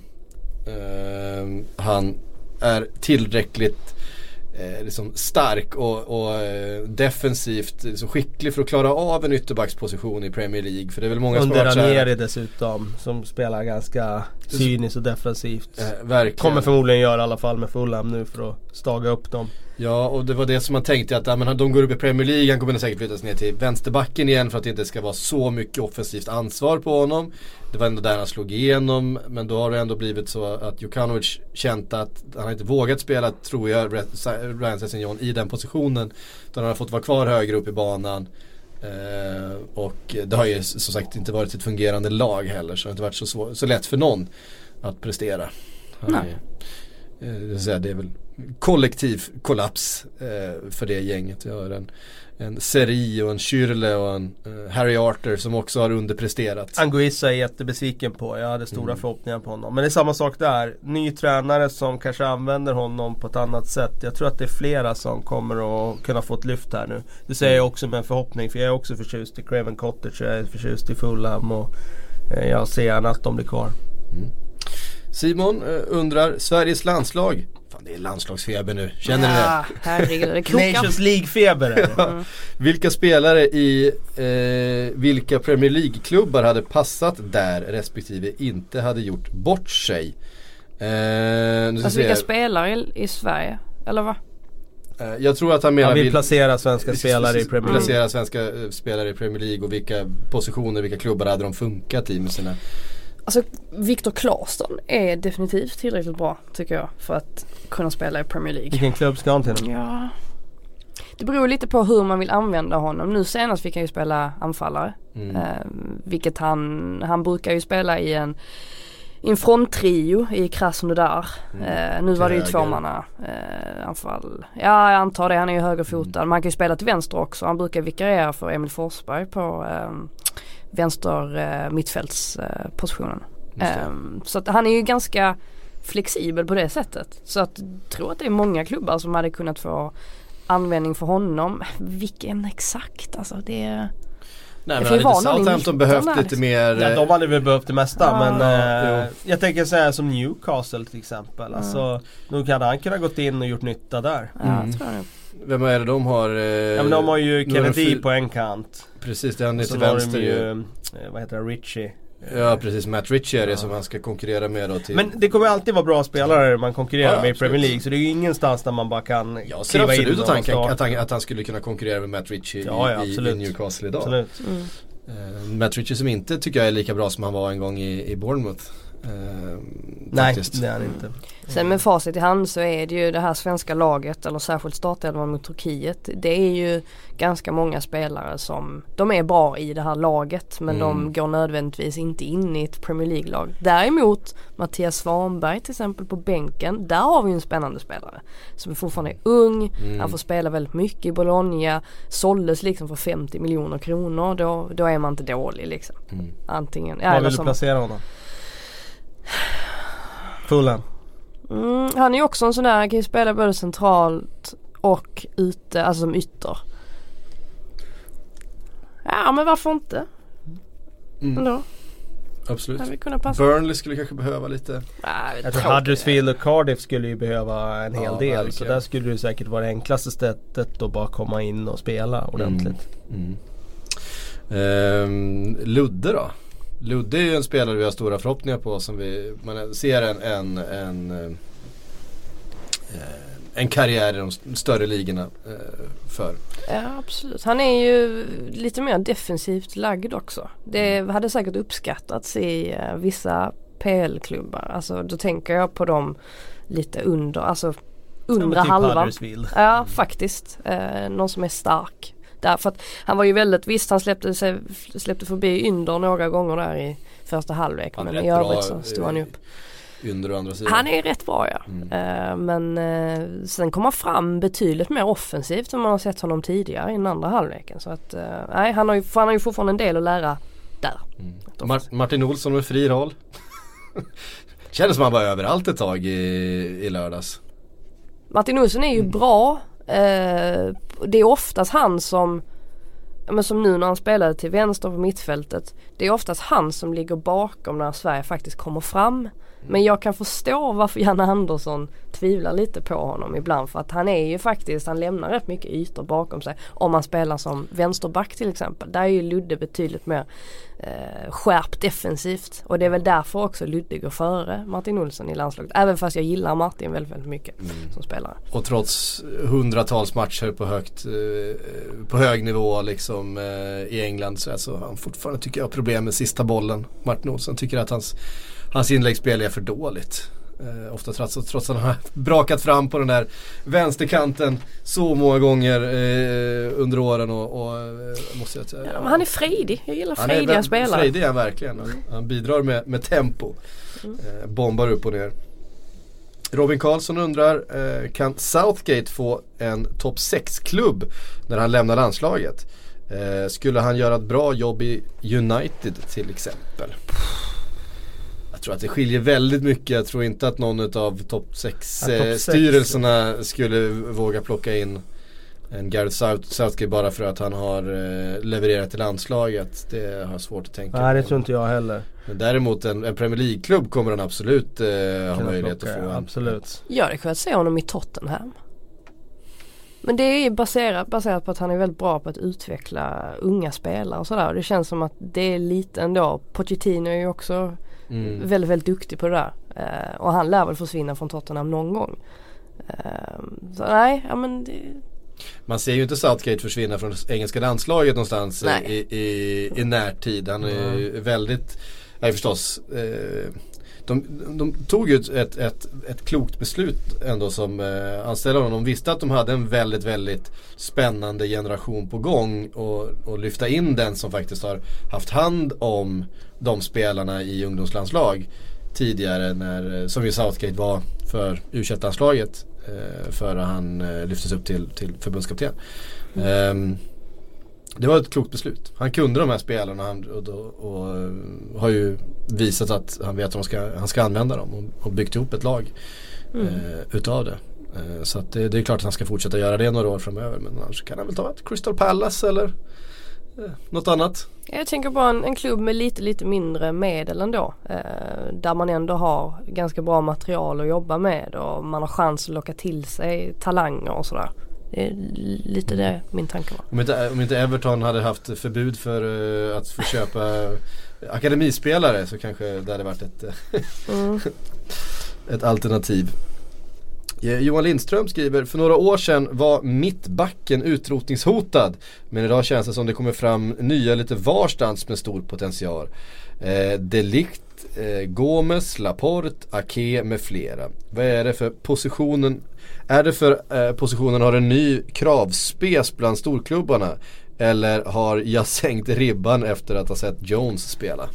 S1: eh, han är tillräckligt eh, liksom stark och, och eh, defensivt liksom skicklig för att klara av en ytterbacksposition i Premier League. För det är väl många
S3: under Ranieri dessutom, som spelar ganska cyniskt och defensivt.
S1: Eh, verkligen.
S3: Kommer förmodligen göra i alla fall med Fulham nu för att staga upp dem.
S1: Ja, och det var det som man tänkte att ja, men de går upp i Premier League, han kommer säkert flyttas ner till vänsterbacken igen för att det inte ska vara så mycket offensivt ansvar på honom. Det var ändå där han slog igenom, men då har det ändå blivit så att Jokanovic känt att han har inte vågat spela, tror jag, Ryan Sessegnon i den positionen, utan han har fått vara kvar högre upp i banan. Eh, och det har ju som sagt inte varit ett fungerande lag heller, så det har inte varit så, svår, så lätt för någon att prestera. Nej. Eh, det är väl kollektiv kollaps eh, för det gänget. Vi har en, en Seri och en Schürrle och en eh, Harry Arter som också har underpresterat.
S3: Anguissa är jättebesviken på. Jag hade stora mm. förhoppningar på honom. Men det är samma sak där. Ny tränare som kanske använder honom på ett annat sätt. Jag tror att det är flera som kommer att kunna få ett lyft här nu. Det säger jag också med en förhoppning, för jag är också förtjust i Craven Cottage, jag är förtjust i Fulham och eh, jag ser gärna att de blir kvar.
S1: Mm. Simon uh, undrar, Sveriges landslag, fan det är landslagsfeber nu, känner
S2: ja,
S1: ni
S2: det? Herregud, det kokar.
S3: Nations League-feber
S1: ja. mm. Vilka spelare i eh, vilka Premier League-klubbar hade passat där respektive inte hade gjort bort sig? Eh,
S2: alltså vilka spelare i, i Sverige, eller vad?
S1: Eh, jag tror att han menar
S3: han vill placera svenska vill, spelare i Premier League.
S1: Placera svenska uh, spelare i Premier League och vilka positioner, vilka klubbar hade de funkat i med sina...
S2: Alltså Viktor Claesson är definitivt tillräckligt bra tycker jag för att kunna spela i Premier League.
S3: Vilken klubb ska han till?
S2: Ja. Det beror lite på hur man vill använda honom. Nu senast fick han ju spela anfallare. Mm. Eh, vilket han han brukar ju spela i en i en fronttrio i Krasnodar. Mm. Eh, nu var det ju två manna eh, anfall. Ja, jag antar det. Han är ju högerfotad. Mm. Man kan ju spela till vänster också. Han brukar vikariera för Emil Forsberg på eh, vänster eh, mittfältspositionen. Eh, så att han är ju ganska flexibel på det sättet. Så att jag tror att det är många klubbar som hade kunnat få användning för honom. Vilken exakt? Alltså det är...
S1: Nej, men hade inte Southampton behövt lite liksom. mer...
S3: Ja, de hade väl behövt det mesta, ah, men eh, jag tänker säga som Newcastle till exempel. Mm. Alltså, nog hade han kunnat gått in och gjort nytta där.
S2: Mm. Ja, tror jag.
S1: Vem är det de har? Eh,
S3: ja, men de har ju Kennedy fyr... på en kant.
S1: Precis, det är han är till vänster ju. ju.
S3: Vad heter det? Richie.
S1: Ja, precis. Matt Ritchie är det ja. som han ska konkurrera med då till...
S3: Men det kommer alltid vara bra spelare man konkurrerar ja, med i Premier League. Så det är ju ingenstans där man bara kan
S1: jag ser absolut att han, kan, att, han, att han skulle kunna konkurrera med Matt Ritchie ja, ja, i, i Newcastle idag.
S3: Absolut. Mm.
S1: Uh, Matt Ritchie som inte tycker jag är lika bra som han var en gång i, i Bournemouth. Uh,
S3: Nej, det är han inte.
S2: Sen med facit i hand så är det ju det här svenska laget, eller särskilt startelvan mot Turkiet, det är ju ganska många spelare som, de är bra i det här laget, men mm. de går nödvändigtvis inte in i ett Premier League-lag. Däremot Mattias Svanberg till exempel på bänken, där har vi en spännande spelare som är fortfarande är ung, mm. han får spela väldigt mycket i Bologna, såldes liksom för femtio miljoner kronor, då, då är man inte dålig liksom. Mm. Antingen, ja,
S3: var vill du placera honom? Fulham.
S2: Mm, han är ju också en sån där, han kan ju spela både centralt och ute, alltså som ytter. Ja, men varför inte?
S1: Mm.
S2: Ändå.
S1: Absolut.
S2: Vi kunna passa.
S1: Burnley skulle kanske behöva lite.
S2: Nej,
S3: jag tror Huddersfield och Cardiff skulle ju behöva en hel ja, del. Verkligen. Så där skulle det säkert vara det enklaste sättet att bara komma in och spela ordentligt. Mm.
S1: Mm. Ehm, Ludde då? Ludde är ju en spelare vi har stora förhoppningar på, som vi man ser en en en, eh, en karriär i de större ligorna eh, för.
S2: Ja, absolut. Han är ju lite mer defensivt lagd också. Det mm. hade säkert uppskattats i eh, vissa P L-klubbar. Alltså då tänker jag på dem lite under, alltså under typ halva. Ja, mm. faktiskt. Eh, någon som är stark. Därför att han var ju väldigt, visst han släppte, sig, släppte förbi Ynder några gånger där i första halvlek, men i övrigt så stod han upp.
S1: Ynder å andra sidan.
S2: Han är rätt bra, ja. Mm. Uh, men uh, sen kom han fram betydligt mer offensivt än man har sett honom tidigare i den andra halvleken. Så att, uh, nej, han har, ju, han har ju fortfarande en del att lära där.
S1: Mm. Mar- Martin Olsson med fri roll. Kändes som han var överallt ett tag i, i lördags.
S2: Martin Olsson är ju mm. bra. Uh, det är oftast han som, men som nu när han spelade till vänster på mittfältet, det är oftast han som ligger bakom när Sverige faktiskt kommer fram. Men jag kan förstå varför Janne Andersson tvivlar lite på honom ibland, för att han är ju faktiskt, han lämnar rätt mycket ytor bakom sig om man spelar som vänsterback till exempel. Där är ju Ludde betydligt mer eh, skärpt defensivt, och det är väl därför också Ludde går före Martin Olsson i landslaget, även fast jag gillar Martin väldigt, väldigt mycket mm. som spelare.
S1: Och trots hundratals matcher på högt eh, på hög nivå liksom eh, i England, så alltså, han fortfarande tycker jag har problem med sista bollen. Martin Olsson tycker att hans Hans inläggsspel är för dåligt. Eh, ofta trots, trots att han har brakat fram på den där vänsterkanten så många gånger eh, under åren. Och, och, måste jag säga,
S2: ja, men han är frejdig. Jag gillar frejdiga spelare.
S1: Frejdig är han verkligen. Han, han bidrar med, med tempo. Mm. Eh, bombar upp och ner. Robin Karlsson undrar, eh, kan Southgate få en topp sex-klubb när han lämnar landslaget? Eh, skulle han göra ett bra jobb i United till exempel? Jag tror att det skiljer väldigt mycket. Jag tror inte att någon av topp sex ja, top styrelserna sex. skulle våga plocka in en Gareth South- Southgate bara för att han har eh, levererat till landslaget. Det har svårt att tänka.
S3: Nej, det tror inte jag heller.
S1: Men däremot en, en Premier League-klubb kommer han absolut eh, ha möjlighet plocka, att få.
S3: Ja, absolut.
S2: Ja, det kan jag se honom i Tottenham. Men det är baserat, baserat på att han är väldigt bra på att utveckla unga spelare och sådär. Och det känns som att det är lite ändå. Pochettino är ju också mm. väldigt, väldigt duktig på det där. Uh, och han lär väl försvinna från Tottenham någon gång. Uh, så nej, ja men det...
S1: Man ser ju inte Southgate försvinna från engelska landslaget någonstans i, i, i närtid. Han är mm. väldigt, nej förstås... Uh, De, de tog ju ett, ett, ett klokt beslut ändå som eh, anställde honom. De visste att de hade en väldigt, väldigt spännande generation på gång och, och lyfta in den som faktiskt har haft hand om de spelarna i ungdomslandslag tidigare när, som ju Southgate var för U tjugoett-landslaget eh, före han eh, lyftes upp till, till förbundskapten. Mm. Eh, det var ett klokt beslut. Han kunde de här spelarna han, och, och, och, och har ju visat att han vet att de ska, han ska använda dem och, och byggt ihop ett lag mm. eh, utav det. Eh, så att det, det är klart att han ska fortsätta göra det några år framöver, men annars kan han väl ta ett Crystal Palace eller eh, något annat.
S2: Jag tänker bara en, en klubb med lite lite mindre medel ändå. Eh, där man ändå har ganska bra material att jobba med och man har chans att locka till sig talanger och sådär. Det är lite det min tanke var.
S1: Om inte, om inte Everton hade haft förbud för uh, att få köpa akademispelare så kanske det hade varit ett, mm. ett alternativ. Johan Lindström skriver: för några år sedan var mittbacken utrotningshotad, men idag känns det som det kommer fram nya lite varstans med stor potential. Eh, De Ligt, eh, Gomes, Laporte, Ake med flera. Vad är det för positionen? Är det för eh, positionen har en ny kravspes bland storklubbarna, eller har jag sänkt ribban efter att ha sett Jones spela?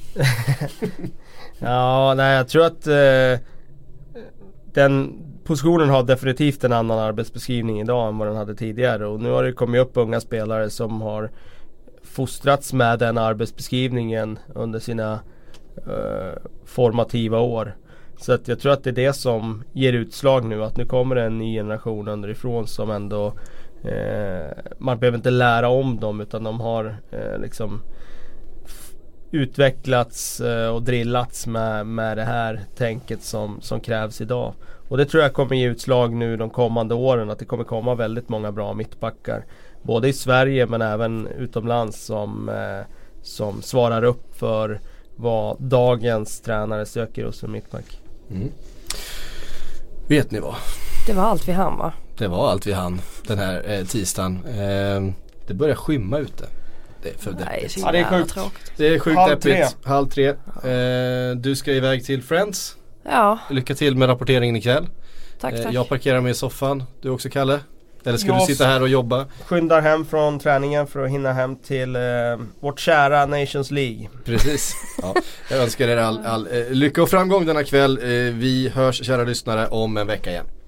S3: Ja, nej, jag tror att eh, den positionen har definitivt en annan arbetsbeskrivning idag än vad den hade tidigare, och nu har det kommit upp unga spelare som har fostrats med den arbetsbeskrivningen under sina eh, formativa år. Så att jag tror att det är det som ger utslag nu, att nu kommer en ny generation underifrån som ändå eh, man behöver inte lära om dem, utan de har eh, liksom f- utvecklats eh, och drillats med, med det här tänket som, som krävs idag. Och det tror jag kommer ge utslag nu de kommande åren, att det kommer komma väldigt många bra mittbackar både i Sverige men även utomlands som, eh, som svarar upp för vad dagens tränare söker hos en mittback.
S1: Mm. Vet ni vad?
S2: Det var allt vi hann, va?
S1: Det var allt vi hann den här eh, tisdagen. Eh, det börjar skymma ute. Det är för
S2: Nej,
S1: deppigt.
S3: Ja, det är sjukt.
S2: Tråkigt.
S1: Det är sjukt
S3: Halv
S1: deppigt.
S3: tre.
S1: Halv tre. Eh, du ska iväg till Friends.
S2: Ja.
S1: Lycka till med rapporteringen ikväll.
S2: Tack,
S1: Eh,
S2: tack.
S1: jag parkerar mig i soffan. Du också, Kalle? Eller ska
S3: Jag
S1: du sitta här och jobba?
S3: Skyndar hem från träningen för att hinna hem till eh, vårt kära Nations League.
S1: Precis. Ja, jag önskar er all, all eh, lycka och framgång denna kväll. Eh, vi hörs, kära lyssnare, om en vecka igen.